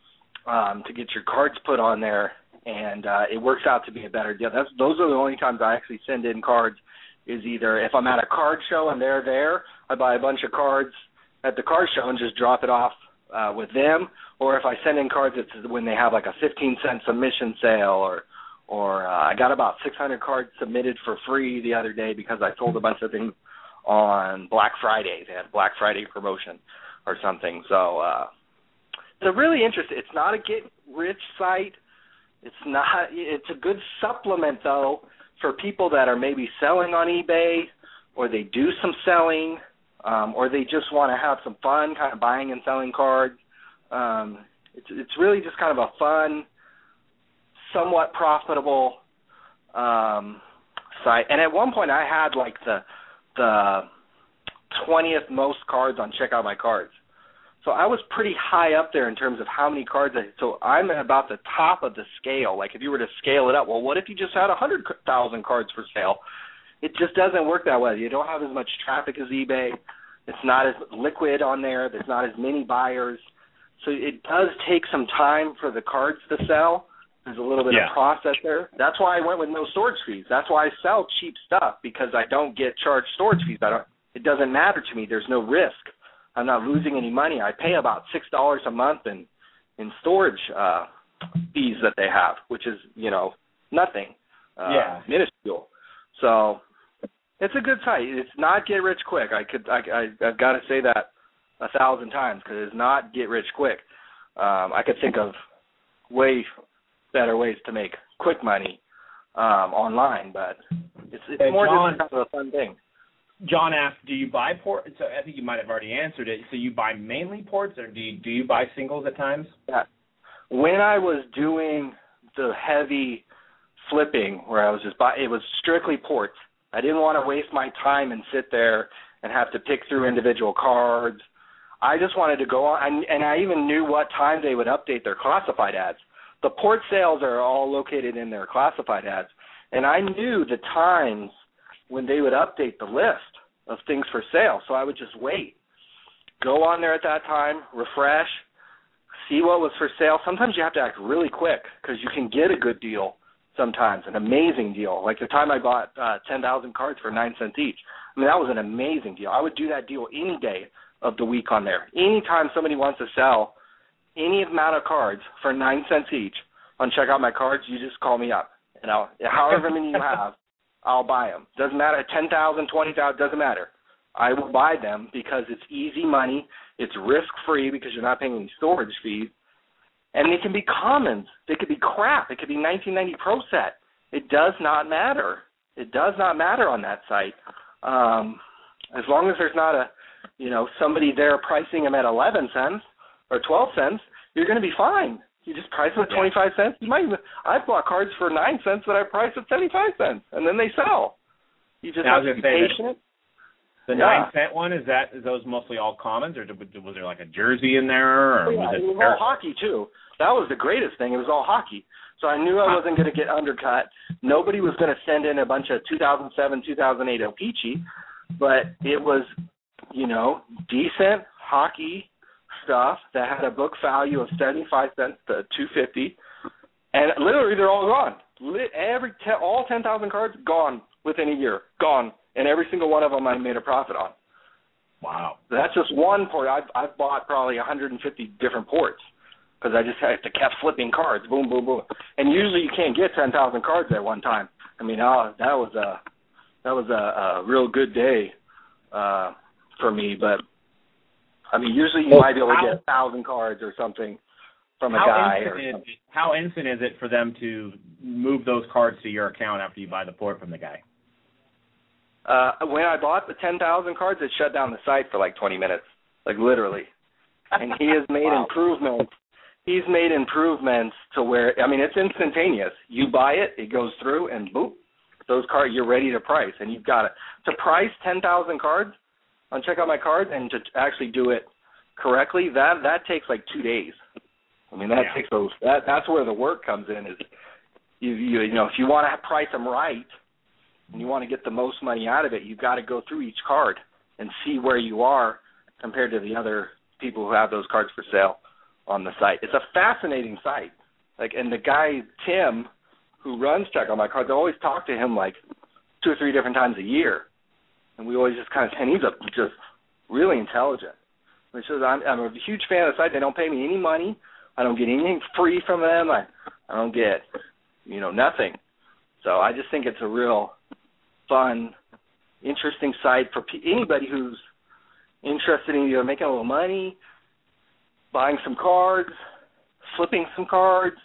um, to get your cards put on there, and uh, it works out to be a better deal. That's, those are the only times I actually send in cards, is either if I'm at a card show and they're there, I buy a bunch of cards at the card show and just drop it off uh, with them, or if I send in cards, it's when they have like a fifteen cent submission sale, or Or uh, I got about six hundred cards submitted for free the other day because I sold a bunch of things on Black Friday. They had a Black Friday promotion or something. So uh, it's a really interesting. It's not a get-rich site. It's not. It's a good supplement, though, for people that are maybe selling on eBay, or they do some selling, um, or they just want to have some fun kind of buying and selling cards. Um, it's, it's really just kind of a fun, somewhat profitable um, site. And at one point I had like the the twentieth most cards on Check Out My Cards. So I was pretty high up there in terms of how many cards I, so I'm at about the top of the scale. Like if you were to scale it up, well, what if you just had one hundred thousand cards for sale? It just doesn't work that way. You don't have as much traffic as eBay. It's not as liquid on there. There's not as many buyers. So it does take some time for the cards to sell. There's a little bit yeah. of process there. That's why I went with no storage fees. That's why I sell cheap stuff, because I don't get charged storage fees. I don't. It doesn't matter to me. There's no risk. I'm not losing any money. I pay about six dollars a month in in storage uh, fees that they have, which is, you know, nothing. Uh, yeah. Minuscule. So it's a good site. It's not get rich quick. I could. I, I I've got to say that a thousand times, because it's not get rich quick. Um, I could think of way better ways to make quick money um, online, but it's, it's hey, more John, just kind of a fun thing. John asked, do you buy ports? So I think you might have already answered it. So you buy mainly ports, or do you, do you buy singles at times? Yeah. When I was doing the heavy flipping, where I was just buy, it was strictly ports. I didn't want to waste my time and sit there and have to pick through individual cards. I just wanted to go on, and, and I even knew what time they would update their classified ads. The port sales are all located in their classified ads, and I knew the times when they would update the list of things for sale, so I would just wait. Go on there at that time, refresh, see what was for sale. Sometimes you have to act really quick because you can get a good deal sometimes, an amazing deal. Like the time I bought uh, ten thousand cards for nine cents each. I mean, that was an amazing deal. I would do that deal any day of the week on there. Anytime somebody wants to sell any amount of cards for nine cents each on Check Out My Cards, you just call me up. And I'll, however many you have, I'll buy them. Doesn't matter, ten thousand, twenty thousand, doesn't matter. I will buy them because it's easy money. It's risk-free because you're not paying any storage fees. And they can be commons. They could be crap. It could be nineteen ninety Pro Set. It does not matter. It does not matter on that site. Um, as long as there's not a, you know, somebody there pricing them at eleven cents or twelve cents, you're going to be fine. You just price them at twenty-five cents. You might even, I've bought cards for nine cents that I priced at seventy-five cents, and then they sell. You just now, have to be patient. The yeah. nine cent one, is that is those mostly all commons, or was there like a jersey in there? Or oh, yeah, was it, it was all hockey too. That was the greatest thing. It was all hockey. So I knew I wasn't going to get undercut. Nobody was going to send in a bunch of two thousand seven, two thousand eight O-Pee-Chee, but it was, you know, decent hockey stuff that had a book value of seventy-five cents to two fifty, and literally they're all gone. Every ten, all ten thousand cards gone within a year, gone, and every single one of them I made a profit on. Wow, that's just one port. I've I've bought probably one hundred fifty different ports because I just have to kept flipping cards, boom, boom, boom, and usually you can't get ten thousand cards at one time. I mean, uh, that was a that was a, a real good day uh, for me, but. I mean, usually you well, might be able to how, get a thousand cards or something from a how guy. Instant or is it, how instant is it for them to move those cards to your account after you buy the port from the guy? Uh, when I bought the ten thousand cards, it shut down the site for like twenty minutes, like literally. And he has made wow. improvements. He's made improvements to where, I mean, it's instantaneous. You buy it, it goes through, and boop, those cards, you're ready to price, and you've got it. To price ten thousand cards on Check Out My Cards and to actually do it correctly, that that takes like two days. I mean, that yeah. takes those. That that's where the work comes in. Is you you you know if you want to price them right and you want to get the most money out of it, you've got to go through each card and see where you are compared to the other people who have those cards for sale on the site. It's a fascinating site. Like, and the guy Tim, who runs Check Out My Cards, I always talk to him like two or three different times a year, and we always just kind of. And he's a just really intelligent. Which is, I'm, I'm a huge fan of the site. They don't pay me any money. I don't get anything free from them. I, I don't get, you know, nothing. So I just think it's a real fun, interesting site for p- anybody who's interested in, you know, making a little money, buying some cards, flipping some cards.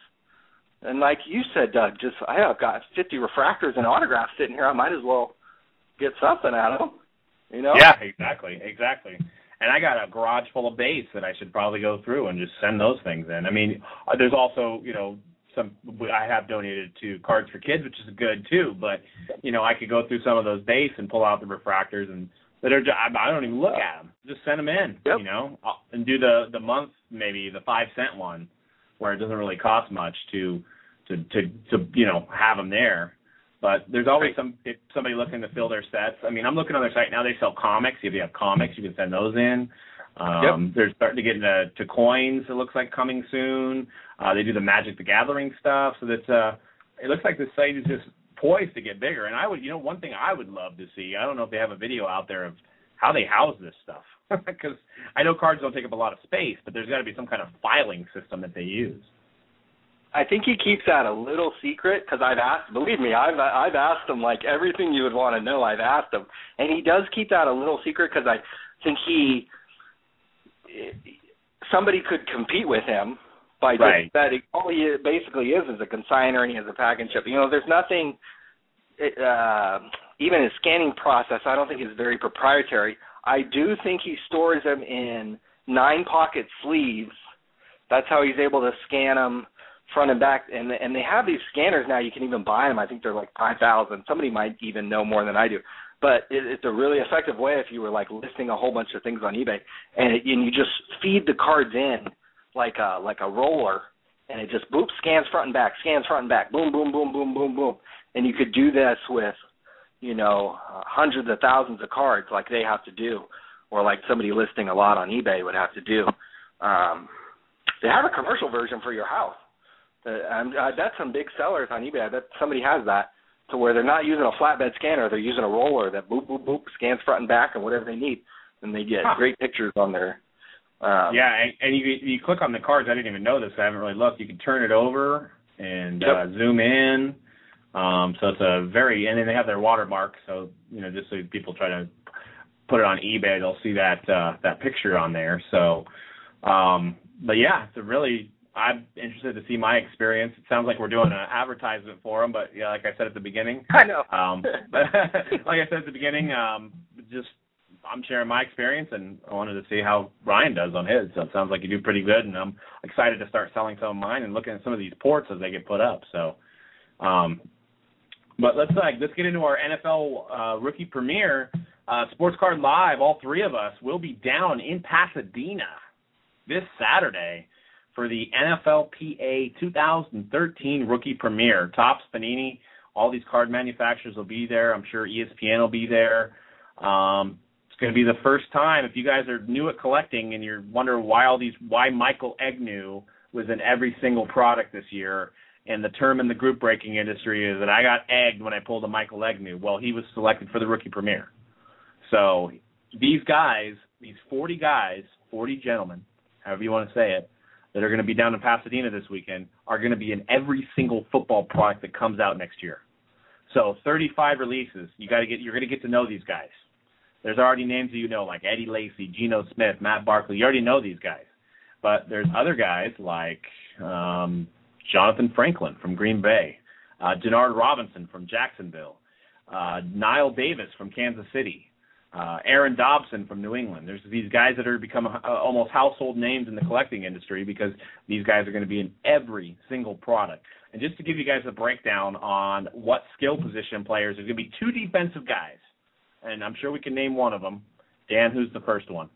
And like you said, Doug, just I have got fifty refractors and autographs sitting here. I might as well get something out of them, you know? Yeah, exactly, exactly. And I got a garage full of base that I should probably go through and just send those things in. I mean, there's also, you know, some I have donated to Cards for Kids, which is good too. But, you know, I could go through some of those base and pull out the refractors, and that are I don't even look at them. Just send them in, yep. you know, and do the the month maybe the five cent one, where it doesn't really cost much to to to, to you know have them there. But there's always some if somebody looking to fill their sets. I mean, I'm looking on their site now. They sell comics. If you have comics, you can send those in. Um, yep. They're starting to get into to coins. It looks like coming soon. Uh, they do the Magic the Gathering stuff. So that uh, it looks like the site is just poised to get bigger. And I would, you know, one thing I would love to see. I don't know if they have a video out there of how they house this stuff, because I know cards don't take up a lot of space, but there's got to be some kind of filing system that they use. I think he keeps that a little secret because I've asked, believe me, I've I've asked him like everything you would want to know. I've asked him, and he does keep that a little secret because I think he somebody could compete with him by just right. that. He, all he basically is is a consigner and he has a pack and ship. You know, there's nothing. Uh, even his scanning process, I don't think is very proprietary. I do think he stores them in nine pocket sleeves. That's how he's able to scan them front and back, and and they have these scanners now. You can even buy them. I think they're like five thousand. Somebody might even know more than I do, but it, it's a really effective way if you were like listing a whole bunch of things on eBay, and it, and you just feed the cards in like a like a roller, and it just boop scans front and back, scans front and back, boom boom boom boom boom boom, and you could do this with, you know, uh, hundreds of thousands of cards like they have to do, or like somebody listing a lot on eBay would have to do. Um, they have a commercial version for your house. Uh, I bet some big sellers on eBay, I bet somebody has that, to where they're not using a flatbed scanner, they're using a roller that boop, boop, boop, scans front and back and whatever they need, and they get huh. great pictures on there. Um, yeah, and, and you you click on the cards. I didn't even know this. I haven't really looked. You can turn it over and yep. uh, zoom in. Um, so it's a very, and then they have their watermark. So, you know, just so people try to put it on eBay, they'll see that uh, that picture on there. So, um, but yeah, it's a really. I'm interested to see my experience. It sounds like we're doing an advertisement for them, but yeah, like I said at the beginning. I know. Um, but like I said at the beginning, um, just I'm sharing my experience, and I wanted to see how Ryan does on his. So it sounds like you do pretty good, and I'm excited to start selling some of mine and looking at some of these ports as they get put up. So, um, but let's like let's get into our N F L uh, rookie premiere. Uh, Sports Card Live. All three of us will be down in Pasadena this Saturday for the N F L P A two thousand thirteen rookie premiere. Topps, Panini, all these card manufacturers will be there. I'm sure E S P N will be there. Um, it's going to be the first time, if you guys are new at collecting and you're wondering why all these, why Michael Egnew was in every single product this year, and the term in the group breaking industry is that I got egged when I pulled a Michael Egnew. Well, he was selected for the rookie premiere. So these guys, these forty guys, forty gentlemen, however you want to say it, that are going to be down in Pasadena this weekend are going to be in every single football product that comes out next year. So thirty-five releases. You got to get. You're going to get to know these guys. There's already names that you know, like Eddie Lacy, Geno Smith, Matt Barkley. You already know these guys. But there's other guys like um, Jonathan Franklin from Green Bay, uh, Denard Robinson from Jacksonville, uh, Niall Davis from Kansas City, uh, Aaron Dobson from New England. There's these guys that are become uh, almost household names in the collecting industry because these guys are going to be in every single product. And just to give you guys a breakdown on what skill position players, there's going to be two defensive guys, and I'm sure we can name one of them. Dan, who's the first one?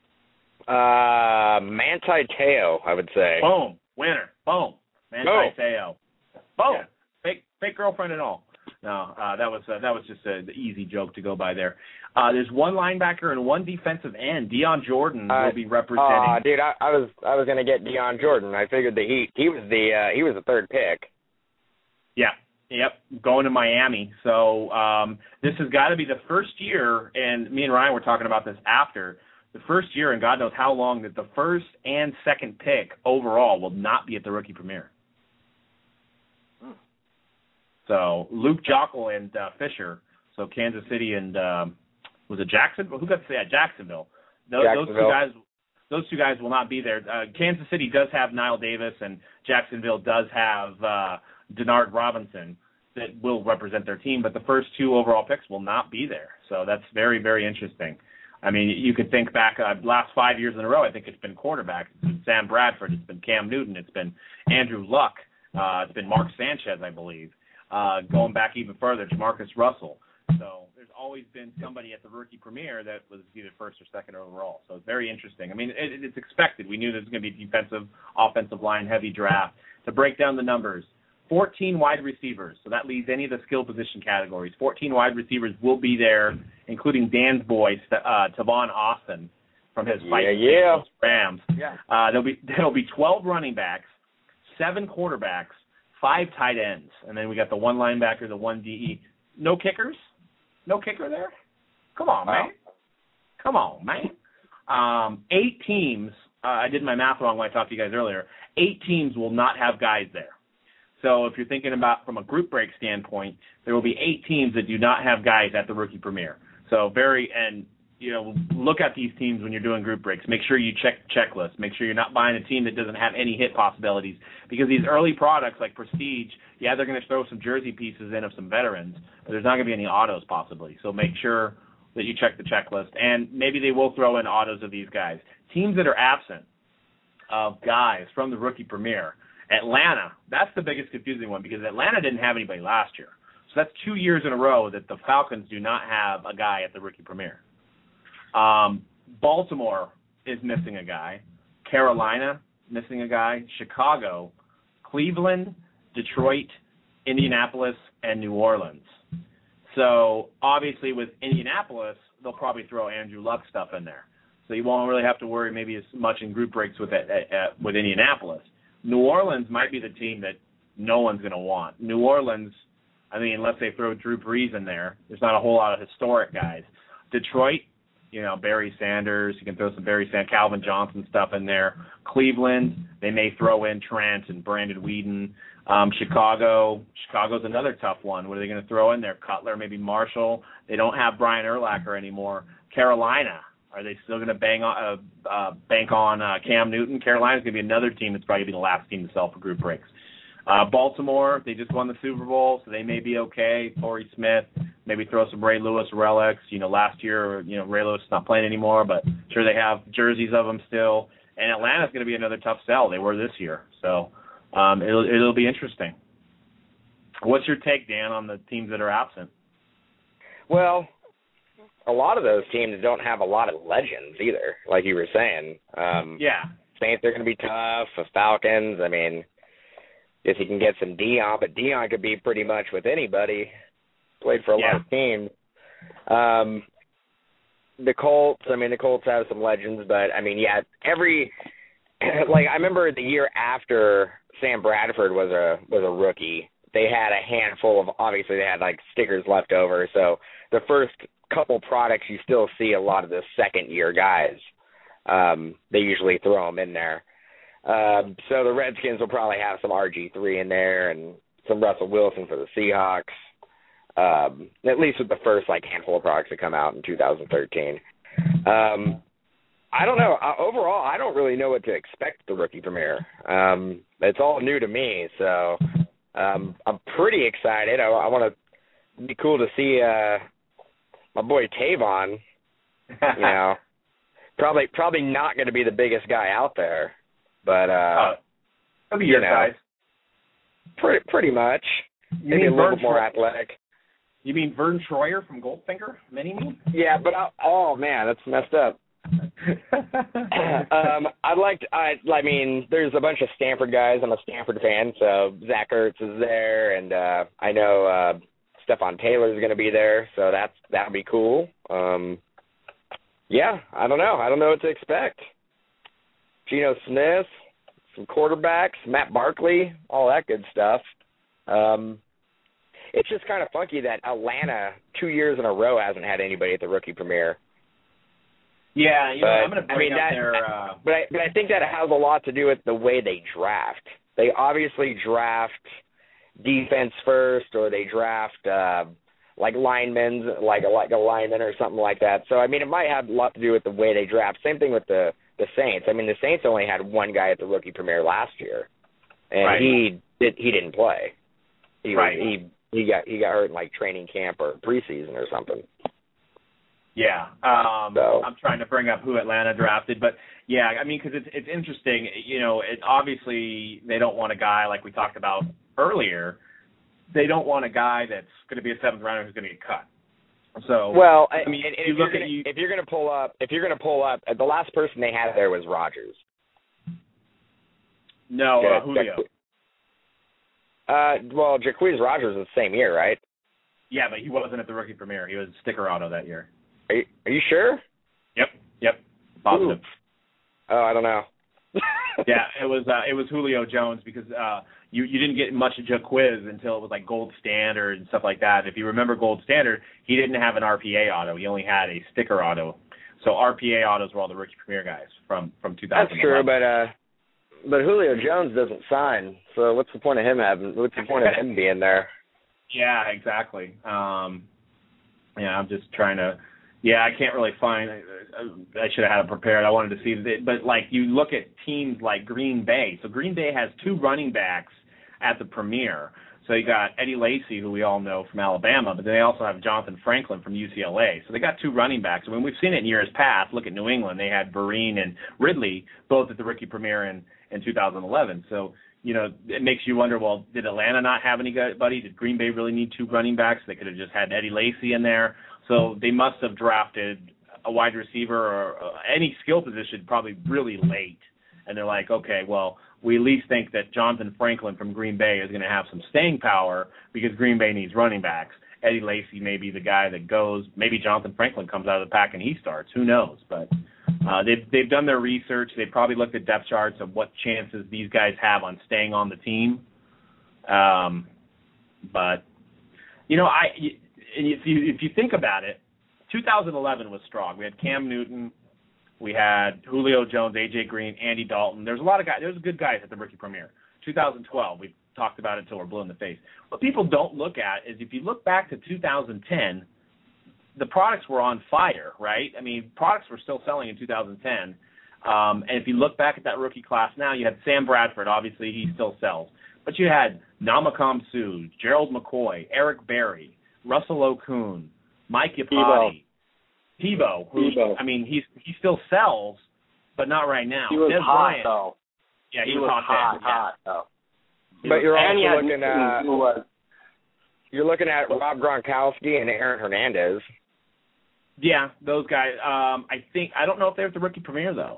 Uh, Manti Te'o, I would say. Boom, winner. Boom, Manti oh. Te'o. Boom, yeah. fake fake girlfriend and all. No, uh, that was uh, that was just an easy joke to go by there. Uh, there's one linebacker and one defensive end. Dion Jordan uh, will be representing. Oh, uh, dude, I, I was I was gonna get Dion Jordan. I figured that he he was the uh, he was the third pick. Yeah. Yep, going to Miami. So um, this has got to be the first year, and me and Ryan were talking about this after, the first year, and God knows how long, that the first and second pick overall will not be at the Rookie Premier. Hmm. So Luke Joeckel and uh, Fisher, so Kansas City and, um, was it Jacksonville? Who got to say that? Jacksonville. Those, Jacksonville. Those two guys Those two guys will not be there. Uh, Kansas City does have Niall Davis, and Jacksonville does have uh, Denard Robinson that will represent their team, but the first two overall picks will not be there. So that's very, very interesting. I mean, you could think back uh, last five years in a row, I think it's been quarterback. It's been Sam Bradford. It's been Cam Newton. It's been Andrew Luck. Uh, it's been Mark Sanchez, I believe. Uh, going back even further, Jamarcus Russell. So there's always been somebody at the Rookie Premier that was either first or second overall. So it's very interesting. I mean, it, it's expected. We knew there was going to be a defensive, offensive line, heavy draft. To break down the numbers, fourteen wide receivers, so that leaves any of the skill position categories. fourteen wide receivers will be there, including Dan's boy, uh, Tavon Austin, from his fight yeah, yeah. Rams. Yeah. Uh, there'll be there'll be twelve running backs, seven quarterbacks, five tight ends, and then we got the one linebacker, the one D E. No kickers? No kicker there? Come on, man. Come on, man. Um, eight teams. Uh, I did my math wrong when I talked to you guys earlier. Eight teams will not have guys there. So if you're thinking about from a group break standpoint, there will be eight teams that do not have guys at the Rookie Premier. So very, and, you know, look at these teams when you're doing group breaks. Make sure you check the checklist. Make sure you're not buying a team that doesn't have any hit possibilities, because these early products like Prestige, yeah, they're going to throw some jersey pieces in of some veterans, but there's not going to be any autos possibly. So make sure that you check the checklist, and maybe they will throw in autos of these guys. Teams that are absent of guys from the Rookie Premier, Atlanta, that's the biggest confusing one, because Atlanta didn't have anybody last year. So that's two years in a row that the Falcons do not have a guy at the Rookie Premier. Um, Baltimore is missing a guy. Carolina, missing a guy. Chicago, Cleveland, Detroit, Indianapolis, and New Orleans. So obviously with Indianapolis, they'll probably throw Andrew Luck stuff in there. So you won't really have to worry maybe as much in group breaks with it, uh, uh, with Indianapolis. New Orleans might be the team that no one's going to want. New Orleans, I mean, unless they throw Drew Brees in there, there's not a whole lot of historic guys. Detroit, you know, Barry Sanders, you can throw some Barry Sanders, Calvin Johnson stuff in there. Cleveland, they may throw in Trent and Brandon Weeden. Um, Chicago, Chicago's another tough one. What are they going to throw in there? Cutler, maybe Marshall. They don't have Brian Urlacher anymore. Carolina, are they still going to bang on, uh, uh, bank on uh, Cam Newton? Carolina's going to be another team that's probably going to be the last team to sell for group breaks. Uh, Baltimore, they just won the Super Bowl, so they may be okay. Torrey Smith, maybe throw some Ray Lewis relics. You know, last year, you know, Ray Lewis is not playing anymore, but sure they have jerseys of him still. And Atlanta's going to be another tough sell. They were this year, so um, it'll it'll be interesting. What's your take, Dan, on the teams that are absent? Well, a lot of those teams don't have a lot of legends either, like you were saying. Um, yeah. Saints are going to be tough. The Falcons, I mean, if you can get some Dion, but Dion could be pretty much with anybody. Played for a yeah. lot of teams. Um, the Colts, I mean, the Colts have some legends, but, I mean, yeah, every – like, I remember the year after Sam Bradford was a was a rookie, they had a handful of – obviously they had, like, stickers left over. So the first couple products, you still see a lot of the second-year guys. Um, they usually throw them in there. Um, so the Redskins will probably have some R G three in there and some Russell Wilson for the Seahawks, um, at least with the first, like, handful of products that come out in two thousand thirteen. Um, I don't know. Uh, overall, I don't really know what to expect at the Rookie Premier. Um, it's all new to me, so um, I'm pretty excited. I, I want to it'd be cool to see uh, my boy Tavon. You know, probably probably not going to be the biggest guy out there, but uh, oh, be your you know, size. Pretty pretty much. You Maybe mean a little Vern bit more Troyer? athletic. You mean Vern Troyer from Goldfinger? Mini me? Yeah, but I, oh man, that's messed up. um, I'd like to. I, I mean, there's a bunch of Stanford guys. I'm a Stanford fan, so Zach Ertz is there, and uh, I know uh, Stephon Taylor is going to be there, so that's that'll be cool. Um, yeah, I don't know. I don't know what to expect. Geno Smith, some quarterbacks, Matt Barkley, all that good stuff. Um, it's just kind of funky that Atlanta two years in a row hasn't had anybody at the rookie premiere. Yeah, you know, but, I'm going to bring I mean, up that, their. Uh... But I, but I think that has a lot to do with the way they draft. They obviously draft defense first, or they draft uh, like linemen, like a like a lineman or something like that. So I mean, it might have a lot to do with the way they draft. Same thing with the the Saints. I mean, the Saints only had one guy at the rookie premiere last year, and right. he did he didn't play. He right. Was, he he got he got hurt in like training camp or preseason or something. Yeah, um, so. I'm trying to bring up who Atlanta drafted, but yeah, I mean, because it's it's interesting. You know, it obviously they don't want a guy like we talked about earlier. They don't want a guy that's going to be a seventh rounder who's going to get cut. So well, I mean, and, and you if, look you're at gonna, you, if you're going to pull up, if you're going to pull up, the last person they had there was Rodgers. No, yeah, uh, Julio. Uh, well, Jacquizz Rodgers was the same year, right? Yeah, but he wasn't at the rookie premiere. He was sticker auto that year. Are you, are you sure? Yep, yep, positive. Ooh. Oh, I don't know. yeah, it was uh, it was Julio Jones because uh, you you didn't get much of Jacquizz until it was like Gold Standard and stuff like that. If you remember Gold Standard, he didn't have an R P A auto. He only had a sticker auto. So R P A autos were all the rookie premier guys from from two thousand eleven. That's true, but uh, but Julio Jones doesn't sign. So what's the point of him having? What's the point of him being there? Yeah, exactly. Um, yeah, I'm just trying to. Yeah, I can't really find. I should have had it prepared. I wanted to see it, but like you look at teams like Green Bay. So Green Bay has two running backs at the premiere. So you got Eddie Lacy, who we all know from Alabama, but then they also have Jonathan Franklin from U C L A. So they got two running backs. I mean, we've seen it in years past. Look at New England; they had Vereen and Ridley both at the rookie premiere in in two thousand eleven. So you know, it makes you wonder. Well, did Atlanta not have anybody? Did Green Bay really need two running backs? They could have just had Eddie Lacy in there. So they must have drafted a wide receiver or any skill position probably really late. And they're like, okay, well, we at least think that Jonathan Franklin from Green Bay is going to have some staying power because Green Bay needs running backs. Eddie Lacy may be the guy that goes. Maybe Jonathan Franklin comes out of the pack and he starts. Who knows? But uh, they've, they've done their research. They've probably looked at depth charts of what chances these guys have on staying on the team. Um, but, you know, I... And if you if you think about it, two thousand eleven was strong. We had Cam Newton, we had Julio Jones, A J Green, Andy Dalton. There's a lot of guys. There's good guys at the rookie premiere. two thousand twelve, we've talked about it until we're blue in the face. What people don't look at is if you look back to two thousand ten, the products were on fire, right? I mean, products were still selling in two thousand ten. Um, and if you look back at that rookie class now, you had Sam Bradford. Obviously, he still sells. But you had Namakam Suh, Gerald McCoy, Eric Berry, Russell Okung, Mike Iupati, Tebow, who Tebow. I mean, he's he still sells, but not right now. He was Des hot Bryant, though. Yeah, he, he was, was hot. hot, then. hot though. But you're and also he had looking at who was, you're looking at Rob Gronkowski and Aaron Hernandez. Yeah, those guys. Um, I think I don't know if they're at the rookie premiere though.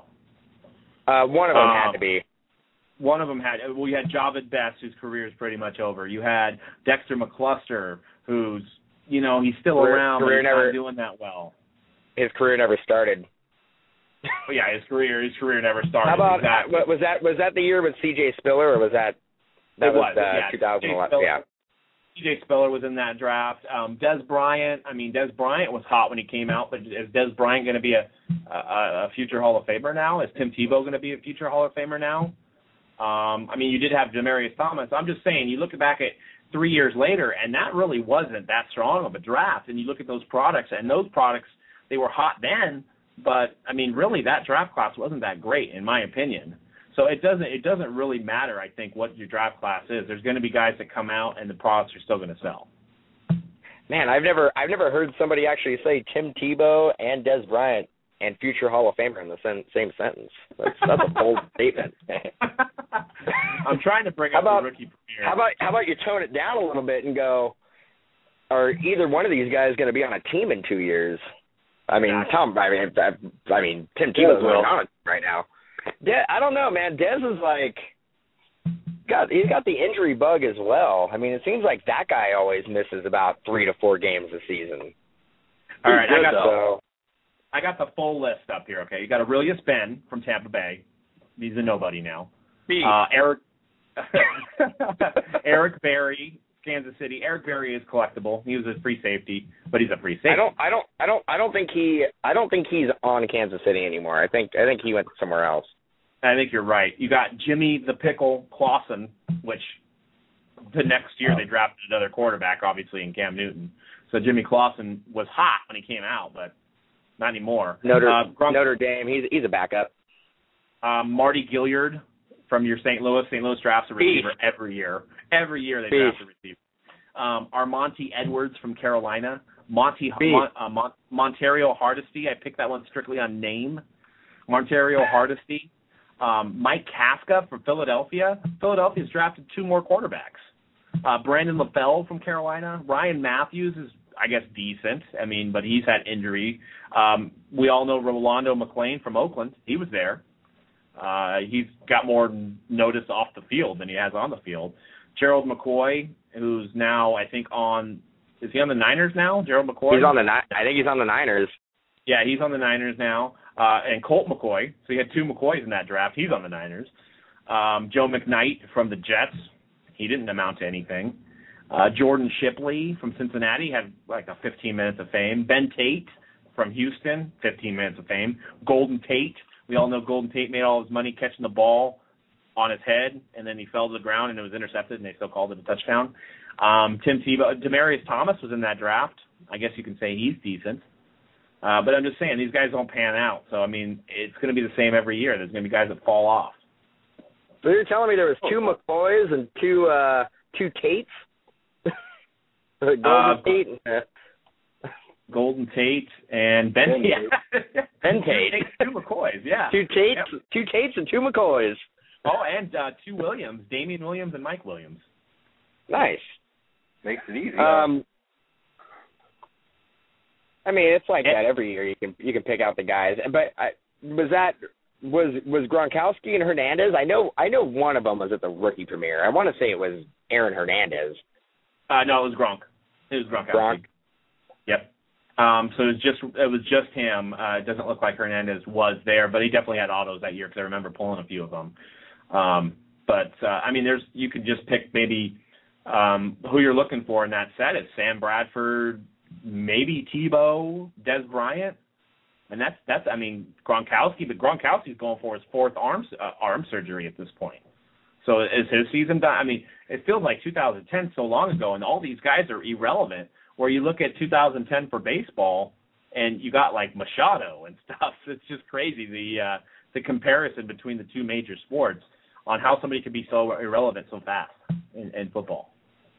Uh, one of them Um, had to be. One of them had. Well, you had Javid Best, whose career is pretty much over. You had Dexter McCluster, who's you know he's still Career- around, career but he's never- not doing that well. His career never started. But yeah, his career his career never started. How about exactly. what, was that? Was that the year with C J Spiller, or was that that It was, was, uh, yeah. twenty eleven? C J Yeah. C J Spiller was in that draft. Um, Des Bryant. I mean, Des Bryant was hot when he came out, but is Des Bryant going to be a, a a future Hall of Famer now? Is Tim Tebow going to be a future Hall of Famer now? Um, I mean, you did have Demaryius Thomas. I'm just saying, you look back at three years later, and that really wasn't that strong of a draft. And you look at those products, and those products, they were hot then, but, I mean, really that draft class wasn't that great, in my opinion. So it doesn't it doesn't really matter, I think, what your draft class is. There's going to be guys that come out, and the products are still going to sell. Man, I've never I've never heard somebody actually say Tim Tebow and Dez Bryant and future Hall of Famer in the same, same sentence. That's, that's a bold statement. I'm trying to bring how up about, the rookie premiere. How about how about you tone it down a little bit and go, are either one of these guys going to be on a team in two years? I mean, Tom. I mean, I, I mean, Tim Tebow's on it right now. De- I don't know, man. Dez is like got he's got the injury bug as well. I mean, it seems like that guy always misses about three to four games a season. All right, good, I got the, I got the full list up here. Okay, you got Aurelius Ben from Tampa Bay. He's a nobody now. Uh, Eric Eric Berry, Kansas City. Eric Berry is collectible. He was a free safety, but he's a free safety. I don't, I don't, I don't, I don't think he, I don't think he's on Kansas City anymore. I think, I think he went somewhere else. I think you're right. You got Jimmy the Pickle Clausen, which the next year they drafted another quarterback, obviously in Cam Newton. So Jimmy Clausen was hot when he came out, but not anymore. Notre, uh, Gronk, Notre Dame, he's he's a backup. Um, Marty Gilliard from your Saint Louis. Saint Louis drafts a receiver Beast. every year. Every year they Beast. draft a receiver. Um, Armonte Edwards from Carolina. Monty Beast. Mon, uh, Mon, Montario Hardesty. I picked that one strictly on name. Montario Hardesty. Um, Mike Casca from Philadelphia. Philadelphia's drafted two more quarterbacks. Uh, Brandon LaFell from Carolina. Ryan Matthews is, I guess, decent. I mean, but he's had injury. Um, we all know Rolando McClain from Oakland. He was there. Uh, he's got more notice off the field than he has on the field. Gerald McCoy, who's now, I think, on – is he on the Niners now, Gerald McCoy? He's on the I think he's on the Niners. Yeah, he's on the Niners now. Uh, and Colt McCoy. So you had two McCoys in that draft. He's on the Niners. Um, Joe McKnight from the Jets. He didn't amount to anything. Uh, Jordan Shipley from Cincinnati had like a fifteen minutes of fame. Ben Tate from Houston, fifteen minutes of fame. Golden Tate. We all know Golden Tate made all his money catching the ball on his head, and then he fell to the ground, and it was intercepted, and they still called it a touchdown. Um, Tim Tebow. Demaryius Thomas was in that draft. I guess you can say he's decent. Uh, but I'm just saying, these guys don't pan out. So, I mean, it's going to be the same every year. There's going to be guys that fall off. So you're telling me there was two McCoys and two uh, two Tates? Golden uh, Tate. And, uh, Golden Tate and Ben, Ben Tate. Ben Tate. Two McCoys, yeah. Two Tates, yep. two Tates and two McCoys. Oh, and uh, two Williams, Damian Williams and Mike Williams. Nice. Makes it easy. Um, I mean, it's like that every year. You can you can pick out the guys. But I, was that was was Gronkowski and Hernandez? I know I know one of them was at the rookie premiere. I want to say it was Aaron Hernandez. Uh, no, it was Gronk. It was Gronkowski. Gronk. Yep. Um, so it was just it was just him. Uh, it doesn't look like Hernandez was there, but he definitely had autos that year because I remember pulling a few of them. Um, but uh, I mean, there's you could just pick maybe um, who you're looking for in that set. It's Sam Bradford, maybe Tebow, Dez Bryant, and that's that's I mean Gronkowski, but Gronkowski's going for his fourth arm uh, arm surgery at this point. So is his season done? I mean, it feels like two thousand ten so long ago, and all these guys are irrelevant. Where you look at two thousand ten for baseball, and you got like Machado and stuff. It's just crazy the uh, the comparison between the two major sports on how somebody can be so irrelevant so fast in, in football.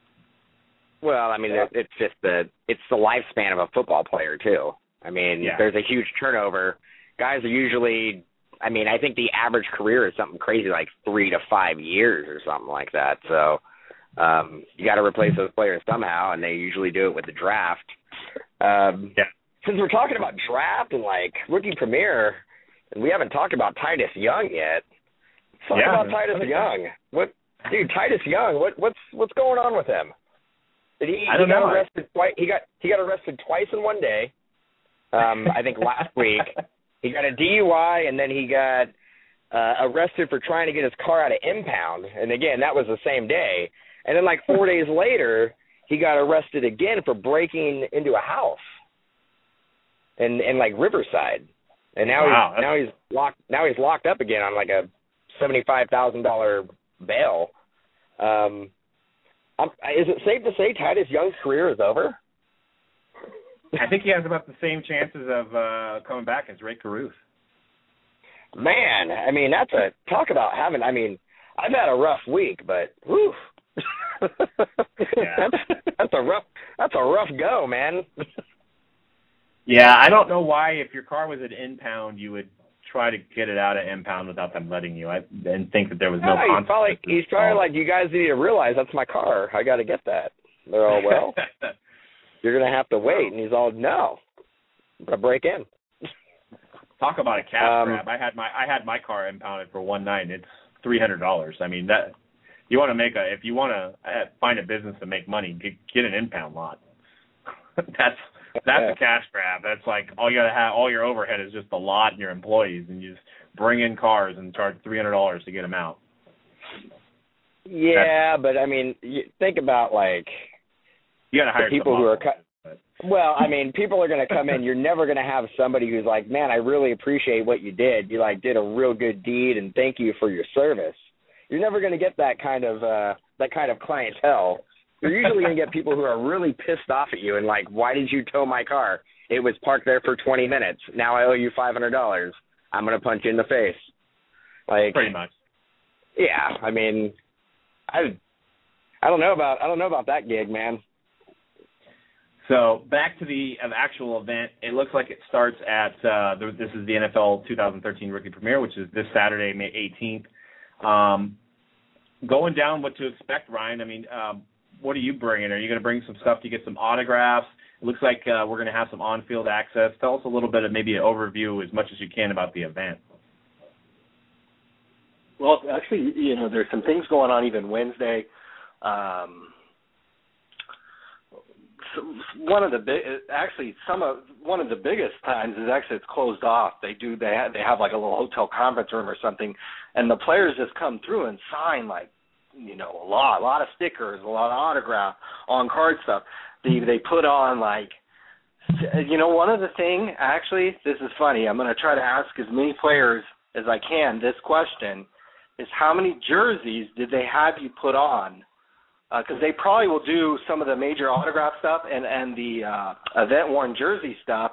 Well, I mean, yeah. it's just the it's the lifespan of a football player too. I mean, yeah. there's a huge turnover. Guys are usually, I mean, I think the average career is something crazy like three to five years or something like that. So um, you got to replace those players somehow, and they usually do it with the draft. Um, yeah. Since we're talking about draft and like rookie premiere, and we haven't talked about Titus Young yet. Let's talk yeah. about Titus Young. What, dude? Titus Young. What what's what's going on with him? Did he, I don't he got know. arrested twice. He got he got arrested twice in one day. Um, I think last week he got a D U I, and then he got uh, arrested for trying to get his car out of impound. And again, that was the same day. And then like four days later, he got arrested again for breaking into a house in in like Riverside. And now wow, he's now he's locked now he's locked up again on like a seventy five thousand dollar bail. Um, I'm, is it safe to say Titus Young's career is over? I think he has about the same chances of uh, coming back as Ray Caruth. Man, I mean that's a talk about having. I mean, I've had a rough week, but whew. yeah. that's, that's a rough that's a rough go, man. Yeah, I don't know why if your car was at impound, you would try to get it out at impound without them letting you. I and think that there was no. no he's probably he's probably like, you guys need to realize that's my car. I got to get that. They're all, well, you're gonna have to wait, and he's all, no, I'm gonna break in. Talk about a cash um, grab. I had my I had my car impounded for one night. It's three hundred dollars. I mean, that you want to make a if you want to find a business to make money, get, get an impound lot. that's that's a cash grab. That's like all you gotta have. All your overhead is just the lot and your employees, and you just bring in cars and charge three hundred dollars to get them out. Yeah, that's, but I mean, you think about like you gotta hire people who are. Cu- well, I mean, people are going to come in. You're never going to have somebody who's like, man, I really appreciate what you did. You like did a real good deed, and thank you for your service. You're never going to get that kind of uh, that kind of clientele. You're usually going to get people who are really pissed off at you and like, why did you tow my car? It was parked there for twenty minutes. Now I owe you five hundred dollars. I'm going to punch you in the face. Like, pretty much. Yeah, I mean, I, I don't know about I don't know about that gig, man. So back to the uh, actual event. It looks like it starts at uh, the, this is the N F L twenty thirteen Rookie Premiere, which is this Saturday, May eighteenth. Um, going down, what to expect, Ryan? I mean. Um, What are you bringing? Are you going to bring some stuff to get some autographs? It looks like uh, we're going to have some on-field access. Tell us a little bit of maybe an overview as much as you can about the event. Well, actually, you know, there's some things going on even Wednesday. Um, so one of the big, actually, some of one of the biggest times is actually it's closed off. They do they have, they have like a little hotel conference room or something, and the players just come through and sign like. You know, a lot, a lot of stickers, a lot of autograph on card stuff. They they put on like, you know, one of the thing actually, this is funny. I'm going to try to ask as many players as I can. This question is, how many jerseys did they have you put on? Because uh, they probably will do some of the major autograph stuff and and the uh, event worn jersey stuff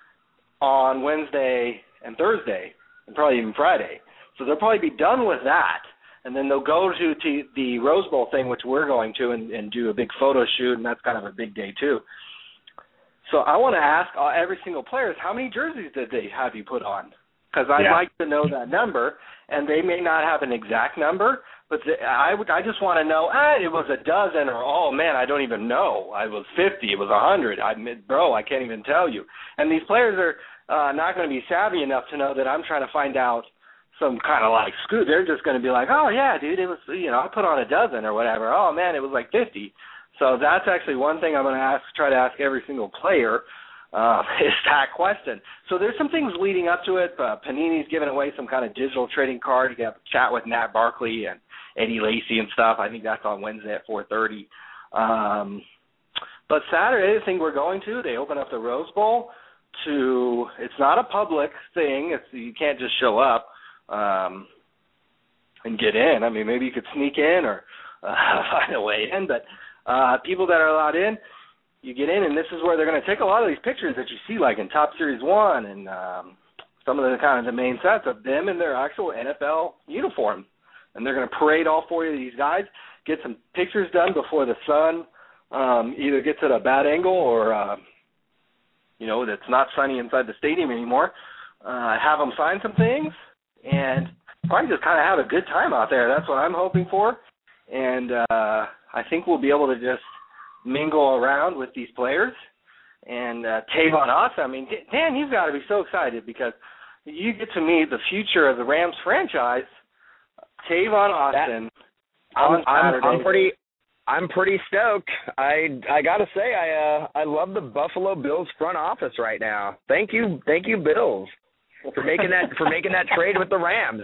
on Wednesday and Thursday, and probably even Friday. So they'll probably be done with that. And then they'll go to, to the Rose Bowl thing, which we're going to, and, and do a big photo shoot, and that's kind of a big day too. So I want to ask uh, every single player, how many jerseys did they have you put on? Because I'd yeah. like to know that number, and they may not have an exact number, but the, I would I just want to know, ah, it was a dozen, or, oh, man, I don't even know. I was fifty. It was one hundred. I Bro, I can't even tell you. And these players are uh, not going to be savvy enough to know that I'm trying to find out some kind of like screw. They're just going to be like, oh yeah, dude, it was, you know, I put on a dozen or whatever. Oh man, it was like fifty. So that's actually one thing I'm going to ask, try to ask every single player uh, is that question. So there's some things leading up to it. Uh, Panini's giving away some kind of digital trading card. You got to chat with Nat Barkley and Eddie Lacy and stuff. I think that's on Wednesday at four thirty. Um, but Saturday, the thing we're going to, they open up the Rose Bowl to. It's not a public thing. It's you can't just show up. Um, and get in. I mean, maybe you could sneak in or uh, find a way in, but uh, people that are allowed in, you get in, and this is where they're going to take a lot of these pictures that you see, like in Top Series one and um, some of the kind of the main sets of them in their actual N F L uniform, and they're going to parade all four of these guys, get some pictures done before the sun um, either gets at a bad angle or, uh, you know, it's not sunny inside the stadium anymore. Uh, have them sign some things. And probably just kind of have a good time out there. That's what I'm hoping for. And uh, I think we'll be able to just mingle around with these players. And uh, Tavon Austin, I mean, Dan, you've got to be so excited because you get to meet the future of the Rams franchise, Tavon Austin. That, I'm, I'm, I'm pretty, I'm pretty stoked. I I gotta say, I uh, I love the Buffalo Bills front office right now. Thank you, thank you, Bills. For making that for making that trade with the Rams.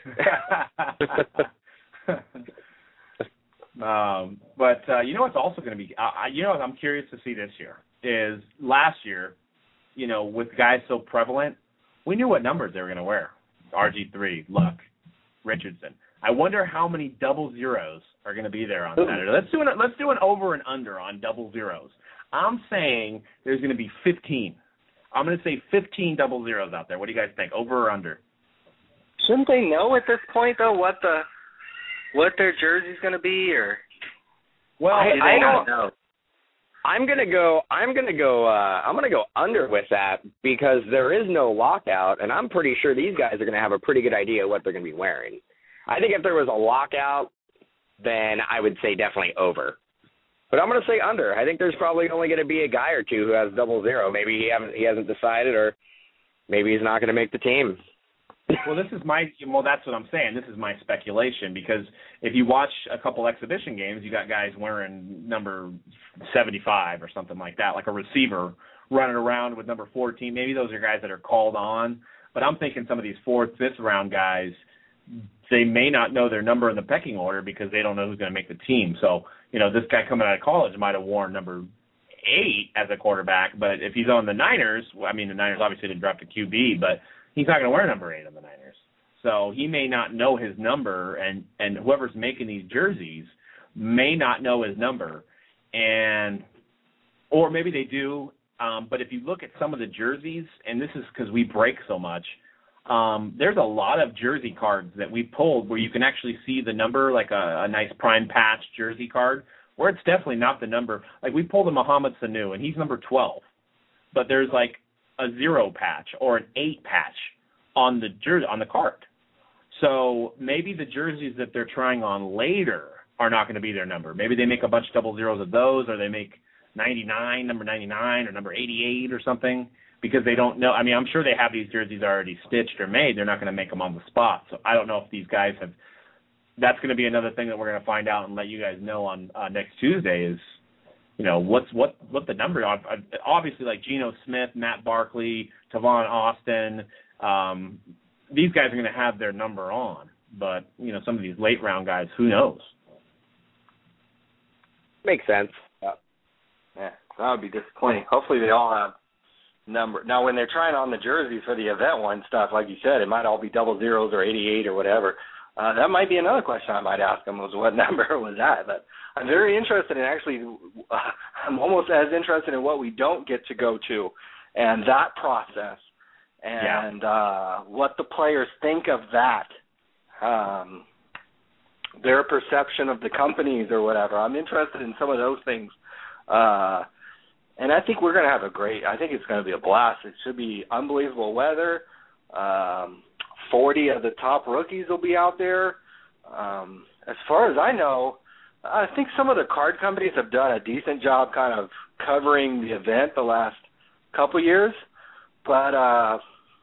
um, but uh, you know what's also going to be, uh, you know what I'm curious to see this year is last year, you know, with guys so prevalent, we knew what numbers they were going to wear. R G three, Luck, Richardson. I wonder how many double zeros are going to be there on Saturday. Let's do an let's do an over and under on double zeros. I'm saying there's going to be fifteen. I'm going to say fifteen double zeros out there. What do you guys think, over or under? Shouldn't they know at this point, though, what the what their jersey's going to be? Or Well, I, I, I don't don't know. I'm gonna go. I'm gonna go. Uh, I'm gonna go under with that because there is no lockout, and I'm pretty sure these guys are gonna have a pretty good idea what they're gonna be wearing. I think if there was a lockout, then I would say definitely over. But I'm gonna say under. I think there's probably only gonna be a guy or two who has double zero. Maybe he haven't. He hasn't decided, or maybe he's not gonna make the team. Well, this is my well. That's what I'm saying. This is my speculation because if you watch a couple exhibition games, you got guys wearing number seventy-five or something like that, like a receiver running around with number fourteen. Maybe those are guys that are called on. But I'm thinking some of these fourth, fifth round guys, they may not know their number in the pecking order because they don't know who's going to make the team. So you know, this guy coming out of college might have worn number eight as a quarterback, but if he's on the Niners, I mean, the Niners obviously didn't draft a Q B, but he's not going to wear number eight on the Niners. So he may not know his number, and, and whoever's making these jerseys may not know his number. And or maybe they do, um, but if you look at some of the jerseys, and this is because we break so much, um, there's a lot of jersey cards that we pulled where you can actually see the number, like a, a nice prime patch jersey card, where it's definitely not the number. Like we pulled a Mohamed Sanu, and he's number twelve, but there's like a zero patch or an eight patch on the jersey on the card. So maybe the jerseys that they're trying on later are not going to be their number. Maybe they make a bunch of double zeros of those, or they make ninety-nine, number ninety-nine, or number eighty-eight or something because they don't know. I mean, I'm sure they have these jerseys already stitched or made. They're not going to make them on the spot. So I don't know if these guys have. That's going to be another thing that we're going to find out and let you guys know on uh, next Tuesday is, you know, what's what what the number are. Obviously, like Geno Smith, Matt Barkley, Tavon Austin, um, these guys are going to have their number on. But, you know, some of these late round guys, who knows? Makes sense. Yeah, yeah, that would be disappointing. Hopefully they all have number. Now, when they're trying on the jerseys for the event one stuff, like you said, it might all be double zeros or eighty-eight or whatever. Uh, that might be another question I might ask them was what number was that. But I'm very interested in actually, uh, I'm almost as interested in what we don't get to go to and that process and yeah. uh, what the players think of that, um, their perception of the companies or whatever. I'm interested in some of those things. Uh, and I think we're going to have a great, I think it's going to be a blast. It should be unbelievable weather. Um, forty of the top rookies will be out there. Um, as far as I know, I think some of the card companies have done a decent job kind of covering the event the last couple years. But uh,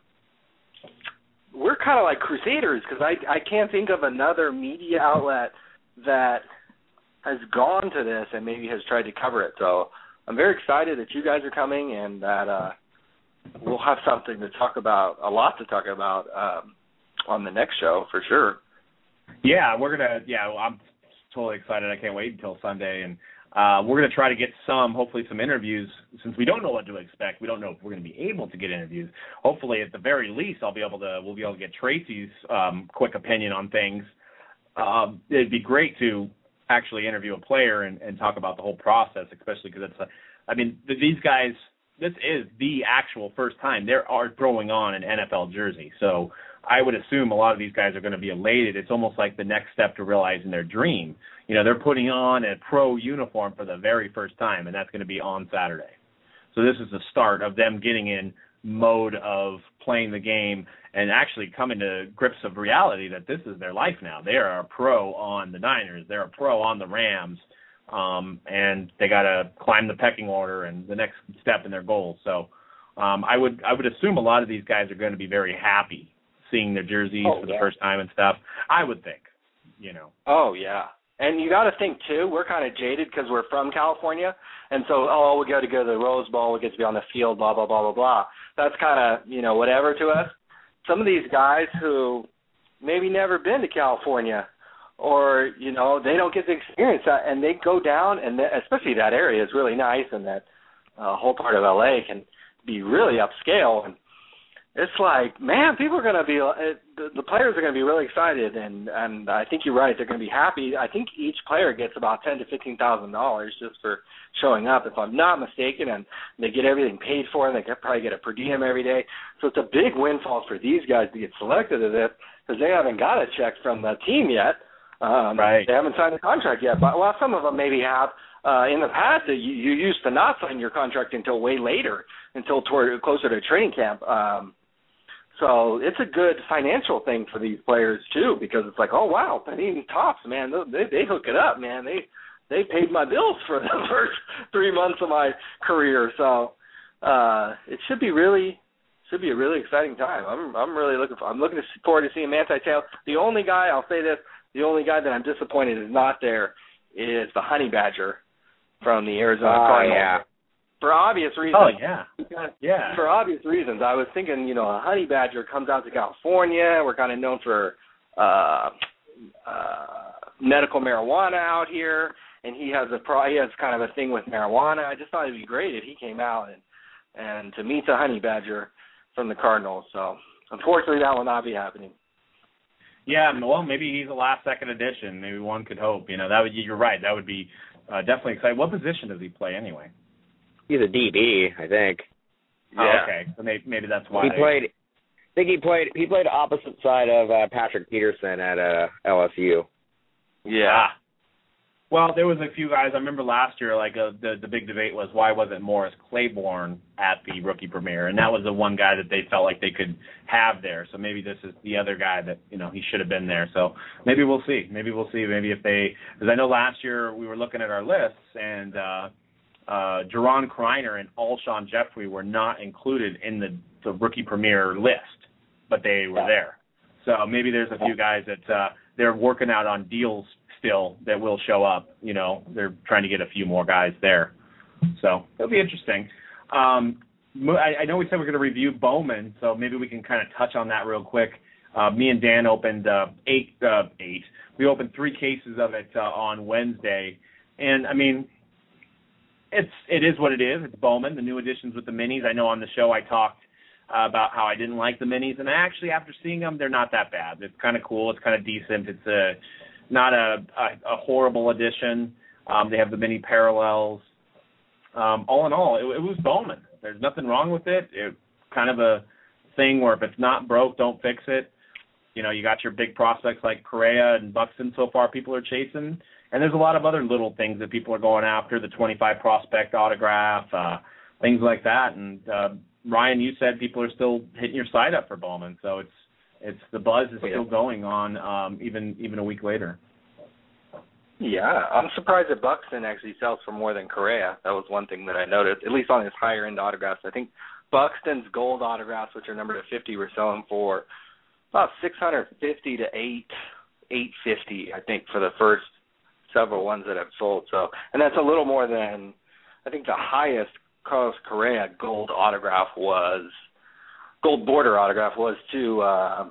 we're kind of like crusaders because I, I can't think of another media outlet that has gone to this and maybe has tried to cover it. So I'm very excited that you guys are coming and that uh, we'll have something to talk about, a lot to talk about um, on the next show for sure. Yeah, we're going to, yeah, well, I'm totally excited. I can't wait until Sunday. And uh, we're going to try to get some, hopefully some interviews since we don't know what to expect. We don't know if we're going to be able to get interviews. Hopefully at the very least I'll be able to, we'll be able to get Tracy's um, quick opinion on things. Um, it'd be great to actually interview a player and, and talk about the whole process, especially because it's, a, I mean, these guys, this is the actual first time they are throwing on an N F L jersey. So I would assume a lot of these guys are going to be elated. It's almost like the next step to realizing their dream. You know, they're putting on a pro uniform for the very first time, and that's going to be on Saturday. So this is the start of them getting in mode of playing the game and actually coming to grips of reality that this is their life now. They are a pro on the Niners. They're a pro on the Rams. Um, and they got to climb the pecking order and the next step in their goals. So um, I would I would assume a lot of these guys are going to be very happy seeing their jerseys oh, for the yeah. first time and stuff. I would think, you know. Oh, yeah. And you got to think, too, we're kind of jaded because we're from California. And so, oh, we got to go to the Rose Bowl. We get to be on the field, blah, blah, blah, blah, blah. That's kind of, you know, whatever to us. Some of these guys who maybe never been to California or, you know, they don't get to experience that, and they go down, and they, especially that area is really nice, and that uh, whole part of L A can be really upscale. And it's like, man, people are going to be, uh, the, the players are going to be really excited, and, and I think you're right, they're going to be happy. I think each player gets about ten thousand to fifteen thousand dollars just for showing up, if I'm not mistaken, and they get everything paid for, and they get, probably get a per diem every day. So it's a big windfall for these guys to get selected to this because they haven't got a check from the team yet. Um, right. They haven't signed a contract yet, but well, some of them maybe have. Uh, in the past, you, you used to not sign your contract until way later, until toward closer to training camp. Um, so it's a good financial thing for these players too, because it's like, oh wow, Panini Topps, man, they they hook it up, man. They they paid my bills for the first three months of my career, so uh, it should be really should be a really exciting time. I'm I'm really looking for, I'm looking forward to seeing Manti Te'o. The only guy, I'll say this, the only guy that I'm disappointed is not there is the Honey Badger from the Arizona oh, Cardinals. Yeah. For obvious reasons. Oh, yeah. Yeah. For obvious reasons. I was thinking, you know, a Honey Badger comes out to California. We're kind of known for uh, uh, medical marijuana out here, and he has a pro- he has kind of a thing with marijuana. I just thought it'd be great if he came out and, and to meet the Honey Badger from the Cardinals. So, unfortunately, that will not be happening. Yeah, well, maybe he's a last-second addition. Maybe one could hope. You know, that would. You're right. That would be uh, definitely exciting. What position does he play anyway? He's a D B, I think. Oh, Yeah. okay. So maybe, maybe that's why. He they, played. I think he played. He played opposite side of uh, Patrick Peterson at uh, L S U. Yeah. Ah. Well, there was a few guys. I remember last year, like uh, the the big debate was why wasn't Morris Claiborne at the rookie premiere, and that was the one guy that they felt like they could have there. So maybe this is the other guy that you know he should have been there. So maybe we'll see. Maybe we'll see. Maybe if they, because I know last year we were looking at our lists and uh, uh, Jerron Kreiner and Alshon Jeffrey were not included in the, the rookie premiere list, but they were there. So maybe there's a few guys that uh, they're working out on deals still that will show up. You know, they're trying to get a few more guys there. So it'll be interesting. Um, I, I know we said we're going to review Bowman, so maybe we can kind of touch on that real quick. Uh, me and Dan opened uh, eight, uh, eight. We opened three cases of it uh, on Wednesday, and I mean, it's it is what it is. It's Bowman, the new additions with the minis. I know on the show I talked uh, about how I didn't like the minis, and actually after seeing them, they're not that bad. It's kind of cool. It's kind of decent. It's a not a, a, a horrible addition. Um, they have the mini parallels. Um, all in all, it, it was Bowman. There's nothing wrong with it. It's kind of a thing where if it's not broke, don't fix it. You know, you got your big prospects like Correa and Buxton so far people are chasing. And there's a lot of other little things that people are going after, the twenty-five prospect autograph, uh, things like that. And, uh, Ryan, you said people are still hitting your site up for Bowman. So it's it's the buzz is still going on um, even even a week later. Yeah, I'm surprised that Buxton actually sells for more than Correa. That was one thing that I noticed, at least on his higher-end autographs. I think Buxton's gold autographs, which are numbered to fifty, were selling for about six hundred fifty to eight, eight fifty, I think, for the first several ones that have sold. So, and that's a little more than, I think the highest Carlos Correa gold autograph was, gold border autograph was to, uh,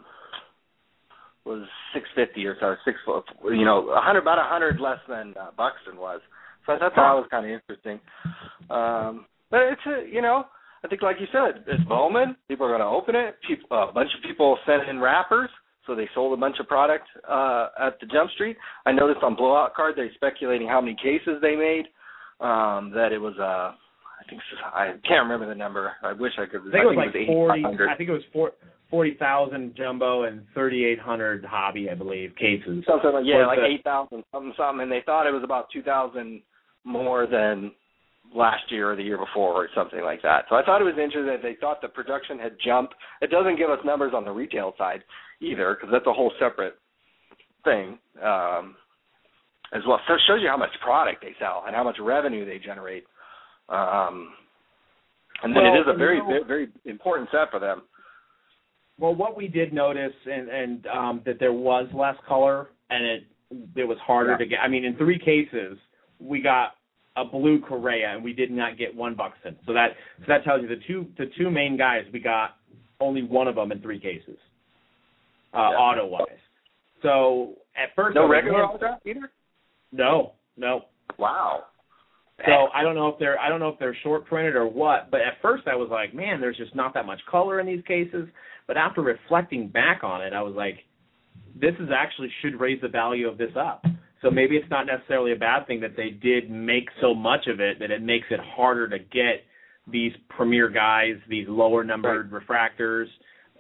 was six fifty or so, six, you know, a hundred, about a hundred less than uh, Buxton was. So I thought that was kind of interesting. Um, but it's a, you know, I think like you said, it's Bowman. People are going to open it. People, uh, a bunch of people sent in wrappers, so they sold a bunch of product uh, at the Jump Street. I noticed on Blowout Card they're speculating how many cases they made. Um, that it was uh, I think I can't remember the number. I wish I could. I think it was I think like it was forty. I think it was four. Forty thousand jumbo and thirty-eight hundred hobby, I believe, cases. Something like yeah, like eight thousand something something, and they thought it was about two thousand more than last year or the year before or something like that. So I thought it was interesting that they thought the production had jumped. It doesn't give us numbers on the retail side either, because that's a whole separate thing um, as well. So it shows you how much product they sell and how much revenue they generate. Um, and then well, it is a very, you know, very, very important set for them. Well, what we did notice, and, and um, that there was less color, and it it was harder yeah. to get. I mean, in three cases, we got a blue Correa, and we did not get one Buxton. So that so that tells you the two the two main guys, we got only one of them in three cases, uh, yeah. auto-wise. So at first, no regular autograph either. No, no. Wow. So I don't know if they're I don't know if they're short printed or what, but at first I was like, man, there's just not that much color in these cases. But after reflecting back on it, I was like, this is actually should raise the value of this up. So maybe it's not necessarily a bad thing that they did make so much of it that it makes it harder to get these premier guys, these lower numbered right. refractors.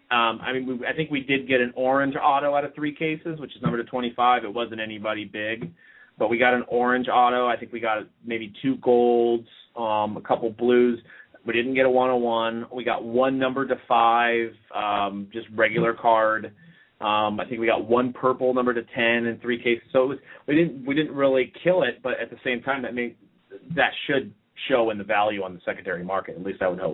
Um, I mean, we, I think we did get an orange auto out of three cases, which is number to twenty-five. It wasn't anybody big, but we got an orange auto. I think we got maybe two golds, um, a couple blues. We didn't get a one oh one. We got one number to five, um, just regular card. Um, I think we got one purple number to ten in three cases. So it was, we didn't we didn't really kill it, but at the same time, that may, that should show in the value on the secondary market. At least I would hope.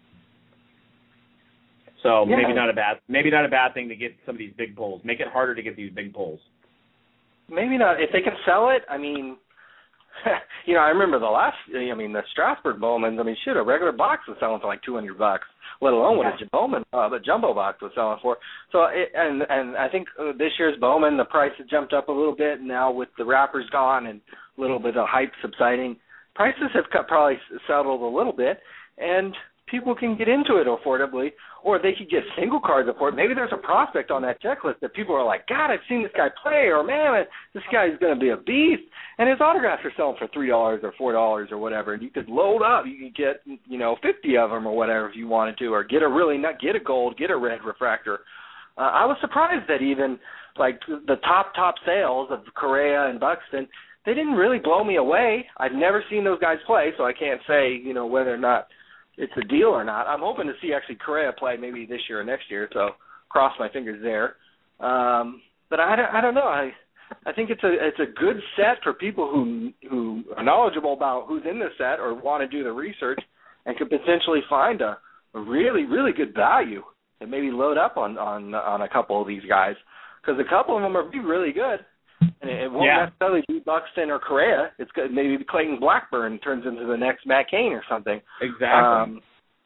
So yeah. maybe not a bad maybe not a bad thing to get some of these big pulls. Make it harder to get these big pulls. Maybe not. If they can sell it, I mean, you know, I remember the last, I mean, the Strasburg Bowmans, I mean, shit, a regular box was selling for like two hundred bucks, let alone what a Bowman, uh, the jumbo box was selling for. So, it, and and I think this year's Bowman, the price has jumped up a little bit now with the wrappers gone and a little bit of hype subsiding. Prices have cut, probably settled a little bit, and people can get into it affordably, or they could get single cards affordably. Maybe there's a prospect on that checklist that people are like, God, I've seen this guy play, or man, this guy's going to be a beast, and his autographs are selling for three dollars or four dollars or whatever, and you could load up. You could get, you know, fifty of them or whatever if you wanted to, or get a really, not get a gold, get a red refractor. Uh, I was surprised that even, like, the top, top sales of Correa and Buxton, they didn't really blow me away. I've never seen those guys play, so I can't say, you know, whether or not it's a deal or not. I'm hoping to see actually Correa play maybe this year or next year, so cross my fingers there. Um, but I don't, I don't know. I I think it's a it's a good set for people who who are knowledgeable about who's in the set or want to do the research and could potentially find a, a really really good value and maybe load up on on on a couple of these guys, because a couple of them are really good. And it won't yeah. necessarily be Buxton or Correa. It's good. Maybe Clayton Blackburn turns into the next Matt Cain or something. Exactly. Um,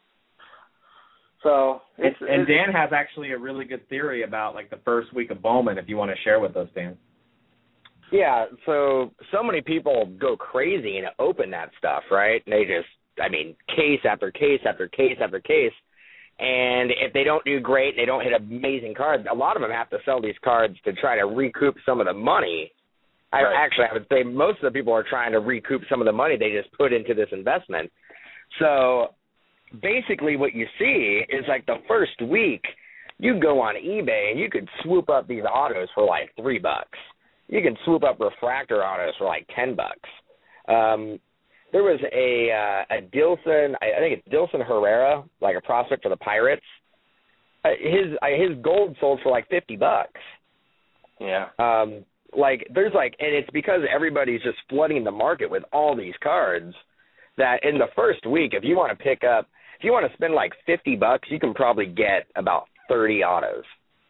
so, it's, and, and it's, Dan has actually a really good theory about like the first week of Bowman. If you want to share with us, Dan. Yeah. So so many people go crazy and open that stuff, right? And they just, I mean, case after case after case after case. And if they don't do great, they don't hit amazing cards, a lot of them have to sell these cards to try to recoup some of the money. Right. I, actually, I would say most of the people are trying to recoup some of the money they just put into this investment. So basically what you see is like the first week, you go on eBay and you could swoop up these autos for like three bucks. You can swoop up refractor autos for like ten bucks. Um, There was a uh, a Dilson, I think it's Dilson Herrera, like a prospect for the Pirates. Uh, his uh, his gold sold for like fifty bucks. Yeah. Um, like there's like, and it's because everybody's just flooding the market with all these cards that in the first week, if you want to pick up, if you want to spend like fifty bucks, you can probably get about thirty autos.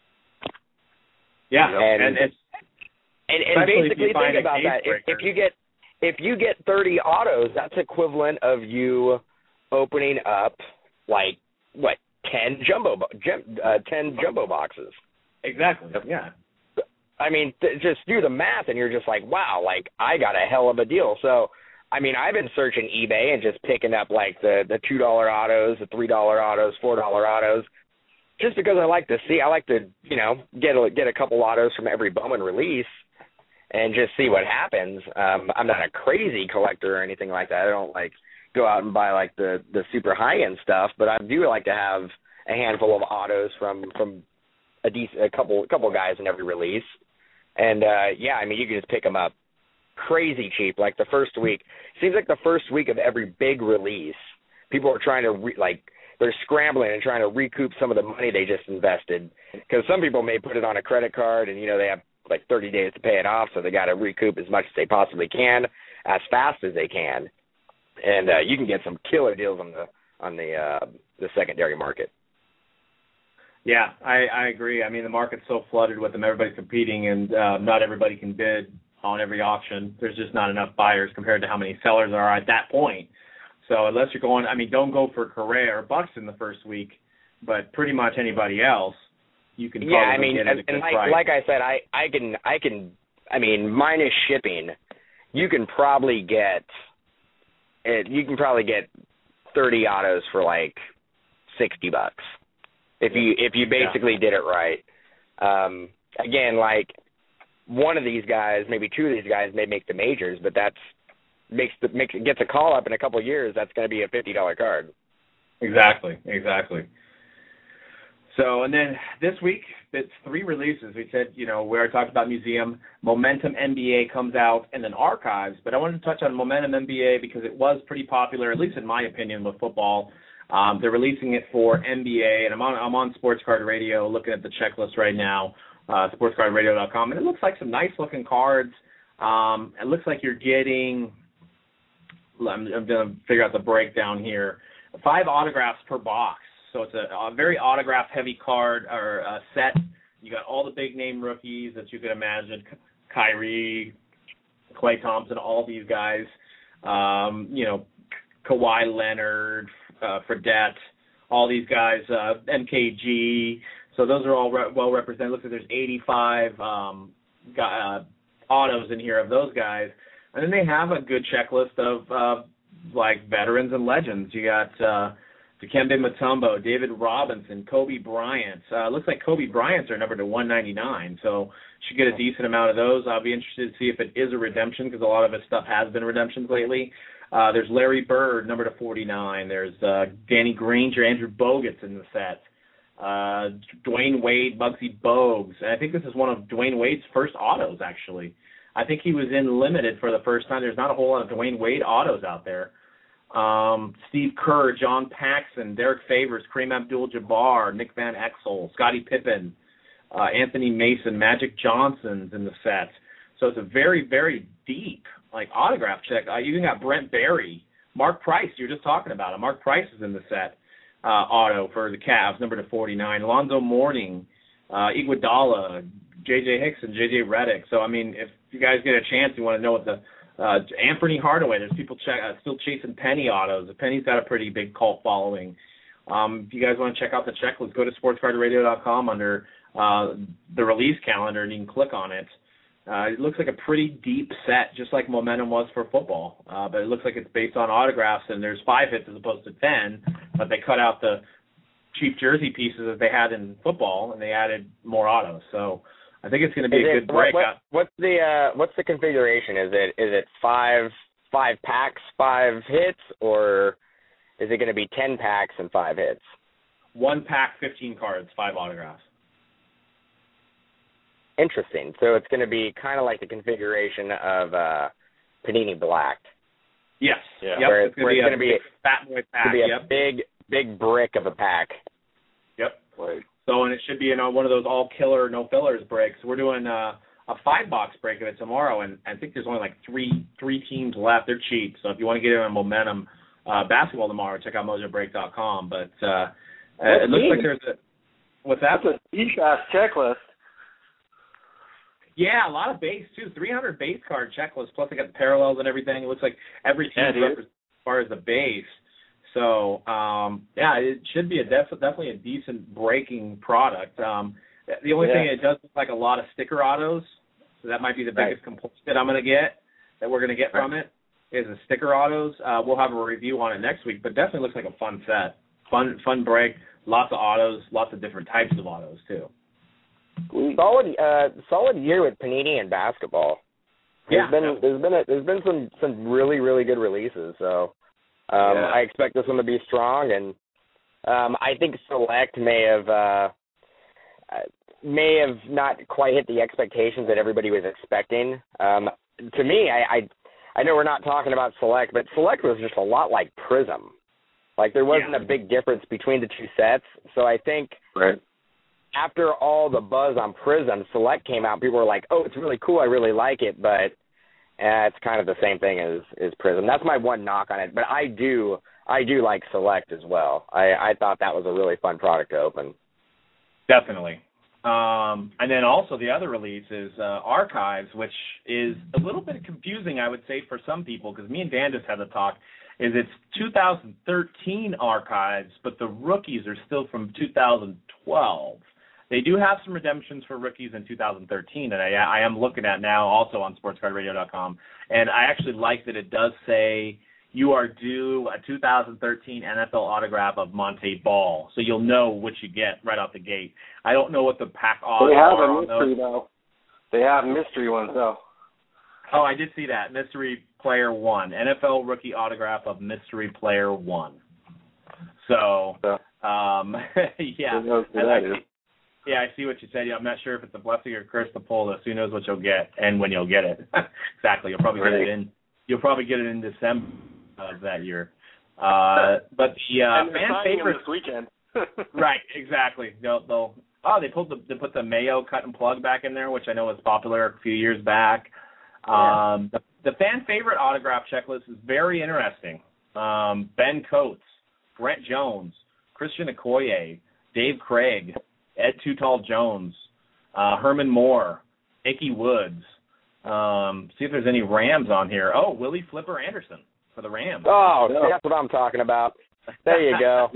Yeah, and and it's and, and basically think about that. If, if you get If you get thirty autos, that's equivalent of you opening up like what ten jumbo uh, ten jumbo boxes. Exactly. Yeah. I mean, th- just do the math, and you're just like, wow, like I got a hell of a deal. So, I mean, I've been searching eBay and just picking up like the the two dollar autos, the three dollar autos, four dollar autos, just because I like to see. I like to, you know, get a, get a couple autos from every Bowman release. And just see what happens. Um, I'm not a crazy collector or anything like that. I don't like go out and buy like the, the super high end stuff, but I do like to have a handful of autos from from a decent a couple a couple guys in every release. And uh, yeah, I mean you can just pick them up crazy cheap. Like the first week, seems like the first week of every big release, people are trying to re- like they're scrambling and trying to recoup some of the money they just invested, because some people may put it on a credit card and you know they have like thirty days to pay it off, so they got to recoup as much as they possibly can, as fast as they can, and uh, you can get some killer deals on the on the uh, the secondary market. Yeah, I, I agree. I mean, the market's so flooded with them, everybody's competing, and uh, not everybody can bid on every auction. There's just not enough buyers compared to how many sellers there are at that point. So unless you're going, I mean, don't go for Correa or Buxton the first week, but pretty much anybody else. You can yeah, I mean, get and, and like, like I said, I, I can, I can, I mean, minus shipping, you can probably get, it, you can probably get thirty autos for like sixty bucks if you if you basically yeah. did it right. Um, again, like one of these guys, maybe two of these guys may make the majors, but that's makes the makes gets a call up in a couple of years. That's going to be a fifty dollar card. Exactly, exactly. So, and then this week, it's three releases. We said, you know, we already talked about Museum. Momentum N B A comes out, and then Archives. But I wanted to touch on Momentum N B A because it was pretty popular, at least in my opinion, with football. Um, they're releasing it for N B A, and I'm on I'm on Sports Card Radio looking at the checklist right now, uh, sports card radio dot com, and it looks like some nice-looking cards. Um, it looks like you're getting, I'm, I'm going to figure out the breakdown here, five autographs per box. So it's a, a very autograph-heavy card or uh, set. You got all the big-name rookies that you could imagine, Kyrie, Klay Thompson, all these guys. Um, you know, Kawhi Leonard, uh, Fredette, all these guys, uh, M K G. So those are all re- well represented. Looks like there's eighty-five um, uh, autos in here of those guys. And then they have a good checklist of, uh, like, veterans and legends. You got uh, Dikembe Mutombo, David Robinson, Kobe Bryant. Uh, looks like Kobe Bryant's are numbered to one ninety-nine, so should get a decent amount of those. I'll be interested to see if it is a redemption because a lot of his stuff has been redemptions lately. Uh, there's Larry Bird, number to forty-nine. There's uh, Danny Granger, Andrew Bogut's in the set. Uh, Dwayne Wade, Muggsy Bogues. And I think this is one of Dwayne Wade's first autos, actually. I think he was in limited for the first time. There's not a whole lot of Dwayne Wade autos out there. Um, Steve Kerr, John Paxson, Derek Favors, Kareem Abdul-Jabbar, Nick Van Exel, Scottie Pippen, uh, Anthony Mason, Magic Johnson's in the set. So it's a very, very deep like autograph check. Uh, you even got Brent Barry, Mark Price. You were just talking about him. Mark Price is in the set uh, auto for the Cavs, number to forty-nine. Alonzo Mourning, uh, Iguodala, J J Hickson, J J Redick. So I mean, if you guys get a chance, you want to know what the Uh, Anthony Hardaway, there's people check, uh, still chasing Penny autos. Penny's got a pretty big cult following. Um, if you guys want to check out the checklist, go to sports card radio dot com under uh, the release calendar, and you can click on it. Uh, it looks like a pretty deep set, just like Momentum was for football. Uh, but it looks like it's based on autographs, and there's five hits as opposed to ten, but they cut out the cheap jersey pieces that they had in football, and they added more autos. So I think it's going to be is a it, good break. What, what, what's the uh, what's the configuration? Is it is it five five packs, five hits, or is it going to be ten packs and five hits? One pack, fifteen cards, five autographs. Interesting. So it's going to be kind of like the configuration of uh, Panini Black. Yes. Yeah. Yep. Where it's going to be a fat boy pack. It's going to be yep. a big big brick of a pack. Yep. Right. So, and it should be you know, one of those all-killer, no-fillers breaks. We're doing uh, a five-box break of it tomorrow, and I think there's only like three three teams left. They're cheap, so if you want to get in on Momentum uh, basketball tomorrow, check out mojo break dot com. But uh, it looks like there's a – what's that? That's a deep-ass checklist. Yeah, a lot of base, too. three hundred base card checklist, plus they got the parallels and everything. It looks like every team yeah, as far as the base. So, um, yeah, it should be a def- definitely a decent breaking product. Um, the only yeah. thing, it does look like a lot of sticker autos, so that might be the biggest right. complaint that I'm going to get, that we're going to get right. from it, is the sticker autos. Uh, we'll have a review on it next week, but definitely looks like a fun set. Fun fun break, lots of autos, lots of different types of autos, too. Solid, uh, solid year with Panini and basketball. There's Yeah. been there's been a, there's been some, some really really good releases. So um, yeah. I expect this one to be strong, and um, I think Select may have uh, may have not quite hit the expectations that everybody was expecting. Um, to me, I, I I know we're not talking about Select, but Select was just a lot like Prism. Like there wasn't yeah. a big difference between the two sets. So I think. Right. After all the buzz on Prism, Select came out, people were like, oh, it's really cool, I really like it, but eh, it's kind of the same thing as, as Prism. That's my one knock on it, but I do I do like Select as well. I, I thought that was a really fun product to open. Definitely. Um, and then also the other release is uh, Archives, which is a little bit confusing, I would say, for some people, because me and Dan just had the talk, is it's two thousand thirteen Archives, but the rookies are still from two thousand twelve. They do have some redemptions for rookies in two thousand thirteen that I, I am looking at now also on sports card radio dot com. And I actually like that it does say you are due a two thousand thirteen N F L autograph of Monte Ball. So you'll know what you get right out the gate. I don't know what the pack odds They have are a on mystery, those. though. They have mystery ones, though. Oh, I did see that. Mystery Player One. N F L rookie autograph of Mystery Player One. So... So. Um, yeah. Who knows who I, that I, is? Yeah, I see what you said. Yeah, I'm not sure if it's a blessing or a curse to pull this. Who knows what you'll get and when you'll get it. Exactly. You'll probably Right. get it in. You'll probably get it in December of that year. Uh, but the uh, and fan signing favorite him this weekend. Right. Exactly. They'll. They'll. Oh, they pulled the. They put the Mayo cut and plug back in there, which I know was popular a few years back. Yeah. Um, the, the fan favorite autograph checklist is very interesting. Um, Ben Coates, Brent Jones, Christian Okoye, Dave Craig, Ed Too Tall Jones, uh, Herman Moore, Ickey Woods. Um, see if there's any Rams on here. Oh, Willie Flipper Anderson for the Rams. Oh, see, that's what I'm talking about. There you go.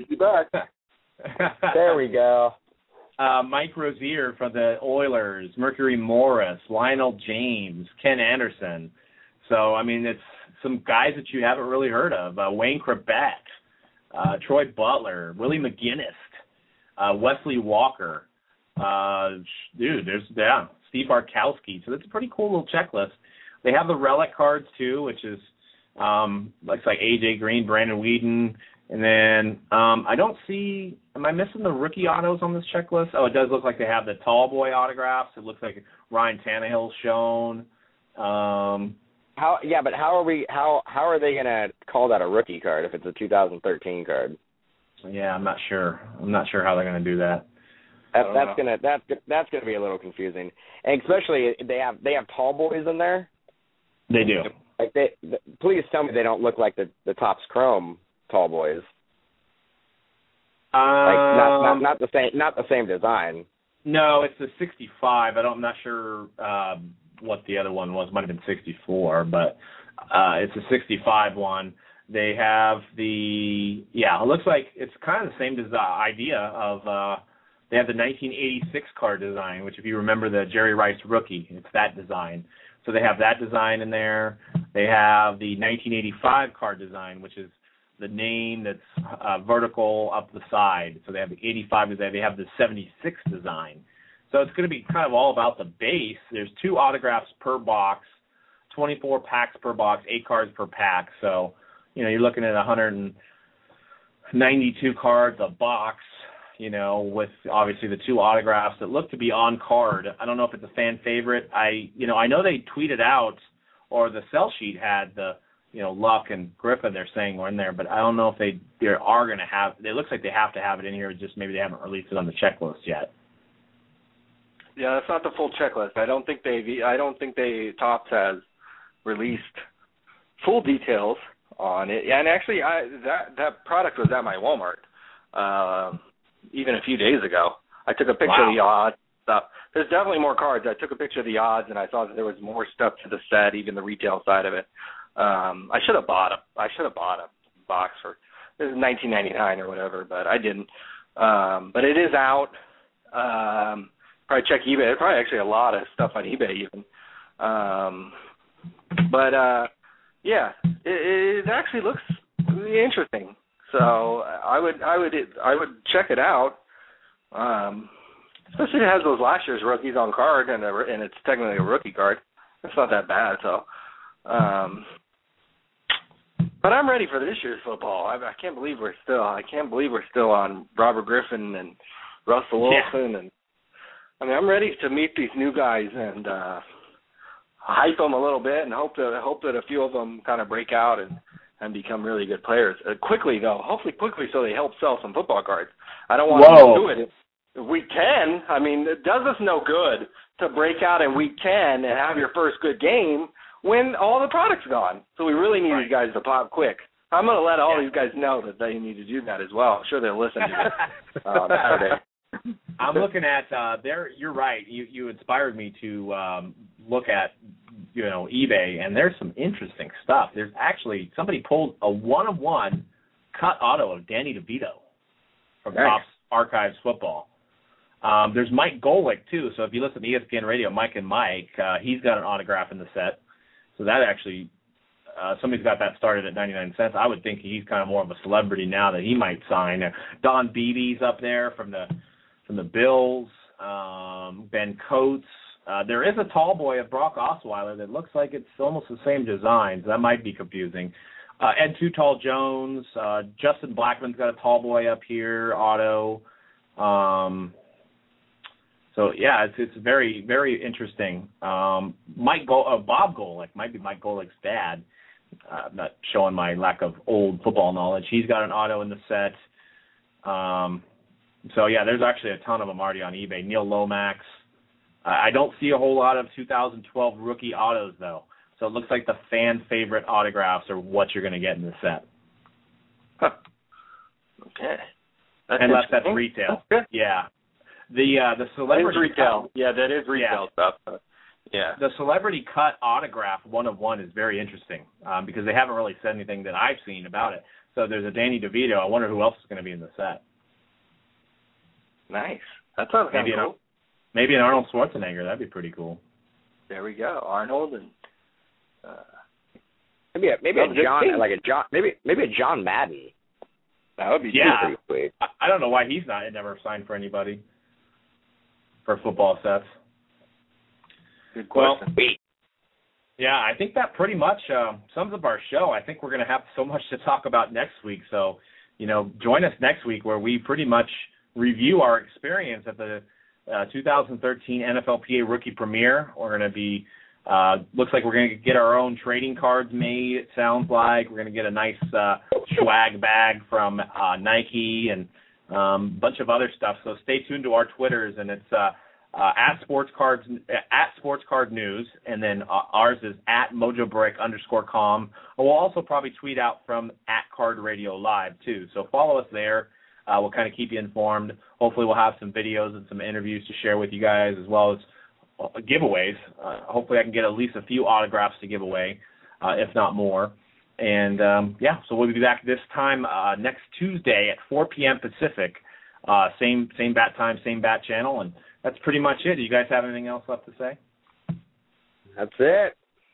There we go. Uh, Mike Rozier for the Oilers, Mercury Morris, Lionel James, Ken Anderson. So, I mean, it's some guys that you haven't really heard of. Uh, Wayne Krabet, uh, Troy Butler, Willie McGinnis, uh, Wesley Walker. Uh, dude, there's, yeah, Steve Arkowski. So that's a pretty cool little checklist. They have the relic cards, too, which is um, looks like A J Green, Brandon Whedon. And then um, I don't see – am I missing the rookie autos on this checklist? Oh, it does look like they have the tall boy autographs. It looks like Ryan Tannehill's shown. Um, how? Yeah, but how are we? How how are they gonna call that a rookie card if it's a two thousand thirteen card? Yeah, I'm not sure. I'm not sure how they're going to do that. That, that's gonna that's that's gonna be a little confusing, and especially they have they have tall boys in there. They do. Like they, please tell me they don't look like the the Topps Chrome tall boys. Um, like not, not not the same not the same design. No, it's the sixty-five. I don't. I'm not sure um, what the other one was. Might have been sixty-four, but uh, it's a sixty-five one. They have the yeah. It looks like it's kind of the same design idea of. Uh, they have the nineteen eighty-six card design, which if you remember the Jerry Rice rookie, it's that design. So they have that design in there. They have the nineteen eighty-five card design, which is the name that's uh, vertical up the side. So they have the eighty-five design. They have the seventy-six design. So it's going to be kind of all about the base. There's two autographs per box, twenty-four packs per box, eight cards per pack. So, you know, you're looking at one hundred ninety-two cards a box, you know, with obviously the two autographs that look to be on card. I don't know if it's a fan favorite. I, you know, I know they tweeted out, or the sell sheet had the, you know, Luck and Griffin, they're saying were in there, but I don't know if they, they are going to have, it looks like they have to have it in here, just maybe they haven't released it on the checklist yet. Yeah, that's not the full checklist. I don't think they, I don't think they, Topps has released full details on it. And actually, I, that, that product was at my Walmart um, even a few days ago. I took a picture Wow. of the odds stuff. There's definitely more cards. I took a picture of the odds, and I saw that there was more stuff to the set, even the retail side of it. Um, I should have bought a I should have bought a box for this is nineteen ninety-nine or whatever, but I didn't. Um, but it is out. Um, probably check eBay. There's probably actually a lot of stuff on eBay even. Um, but uh, yeah, it, it actually looks really interesting. So I would I would I would check it out. Um, especially if it has those last year's rookies on card, and a, and it's technically a rookie card. It's not that bad. So. Um, But I'm ready for this year's football. I, I can't believe we're still. I can't believe we're still on Robert Griffin and Russell Wilson, yeah. and I mean I'm ready to meet these new guys and uh, hype them a little bit, and hope that hope that a few of them kind of break out and, and become really good players uh, quickly though. Hopefully quickly, so they help sell some football cards. I don't want Whoa. to do it if, if we can. I mean, it does us no good to break out in week ten and have your first good game when all the product's gone. So we really need right. these guys to pop quick. I'm going to let all yeah. these guys know that they need to do that as well. I'm sure they'll listen to this uh, on Saturday. I'm looking at uh, there. You're right. You you inspired me to um, look at you know eBay, and there's some interesting stuff. There's actually somebody pulled a one of one cut auto of Danny DeVito from nice. Topps Archives Football. Um, there's Mike Golick too. So if you listen to E S P N Radio, Mike and Mike, uh, he's got an autograph in the set. So that actually, uh, somebody's got that started at ninety-nine cents. I would think he's kind of more of a celebrity now that he might sign. Uh, Don Beebe's up there from the from the Bills. Um, Ben Coates. Uh, there is a tall boy of Brock Osweiler that looks like it's almost the same design. So that might be confusing. uh, Ed Too Tall Jones, uh, Justin Blackman's got a tall boy up here, auto. Um, so yeah, it's it's very very interesting. Um, Mike Go- uh, Bob Golick might be Mike Golick's dad. Uh, I'm not showing my lack of old football knowledge. He's got an auto in the set. Um, so yeah, there's actually a ton of them already on eBay. Neil Lomax. Uh, I don't see a whole lot of two thousand twelve rookie autos though. So it looks like the fan favorite autographs are what you're going to get in the set. Huh. Okay. That's Unless that's retail. That's yeah. The uh, the celebrity retail. Cut, yeah, that is retail yeah. stuff. Yeah. The celebrity cut autograph one of one is very interesting um, because they haven't really said anything that I've seen about it. So there's a Danny DeVito. I wonder who else is going to be in the set. Nice. That sounds kind maybe of cool. An, maybe an Arnold Schwarzenegger. That'd be pretty cool. There we go, Arnold and. Uh, maybe a, maybe a John team. like a John maybe maybe a John Madden. That would be yeah. pretty sweet. I, I don't know why he's not never signed for anybody for football sets. Good question. Well, yeah, I think that pretty much uh, sums up our show. I think we're going to have so much to talk about next week. So, you know, join us next week where we pretty much review our experience at the uh, two thousand thirteen N F L P A Rookie Premiere. We're going to be, uh, looks like we're going to get our own trading cards made, it sounds like. We're going to get a nice uh, swag bag from uh, Nike and a um, bunch of other stuff. So stay tuned to our Twitters, and it's uh, uh, at Sports Cards at Sports Card News, and then uh, ours is at MojoBreak underscore com. We'll also probably tweet out from at Card Radio Live too. So follow us there. Uh, we'll kind of keep you informed. Hopefully, we'll have some videos and some interviews to share with you guys, as well as uh, giveaways. Uh, hopefully, I can get at least a few autographs to give away, uh, if not more. And um, yeah, so we'll be back this time uh, next Tuesday at four p.m. Pacific. Uh, same same bat time, same bat channel, and that's pretty much it. Do you guys have anything else left to say? That's it.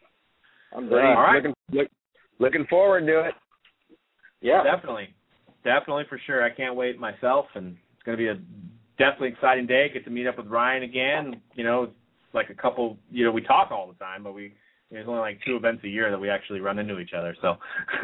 I'm All right. looking, look, looking forward to it. Yeah, definitely, definitely for sure. I can't wait myself, and it's going to be a definitely exciting day. Get to meet up with Ryan again. You know, it's like a couple. You know, we talk all the time, but we. There's only like two events a year that we actually run into each other. So,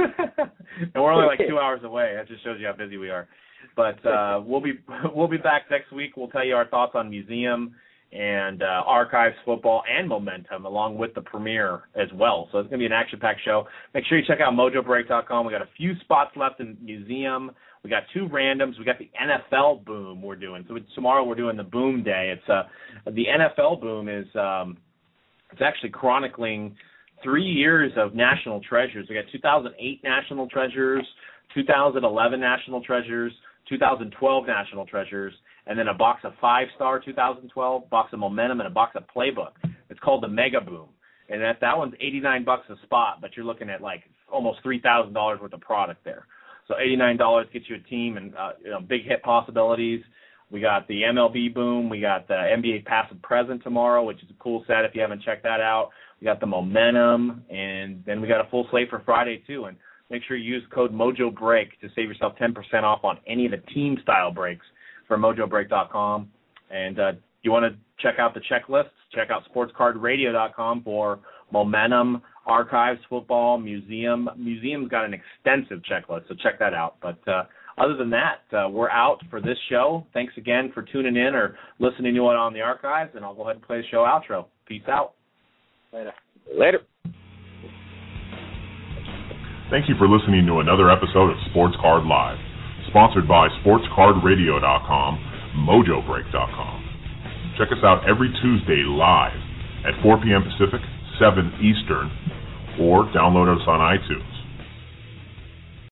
and we're only like two hours away. That just shows you how busy we are. But uh, we'll be we'll be back next week. We'll tell you our thoughts on museum and uh, archives, football, and momentum, along with the premiere as well. So it's going to be an action-packed show. Make sure you check out Mojo Break dot com. We got a few spots left in museum. We got two randoms. We got the N F L boom we're doing. So tomorrow we're doing the boom day. It's uh, the N F L boom is. Um, It's actually chronicling three years of national treasures. We got two thousand eight national treasures, two thousand eleven national treasures, two thousand twelve national treasures, and then a box of five-star two thousand twelve, box of momentum, and a box of playbook. It's called the Mega Boom. And that, that one's eighty-nine bucks a spot, but you're looking at like almost three thousand dollars worth of product there. So eighty-nine dollars gets you a team and uh, you know, big hit possibilities. We got the M L B boom. We got the N B A Passive Present tomorrow, which is a cool set if you haven't checked that out. We got the momentum, and then we got a full slate for Friday too. And make sure you use code MojoBreak to save yourself ten percent off on any of the team-style breaks from Mojo Break dot com. And uh, you want to check out the checklists, check out Sports Card Radio dot com for momentum, archives, football, museum. Museum's got an extensive checklist, so check that out. But uh, other than that, uh, we're out for this show. Thanks again for tuning in or listening to it on the archives, and I'll go ahead and play the show outro. Peace out. Later. Later. Thank you for listening to another episode of Sports Card Live, sponsored by Sports Card Radio dot com, Mojo Break dot com. Check us out every Tuesday live at four p.m. Pacific, seven Eastern, or download us on iTunes.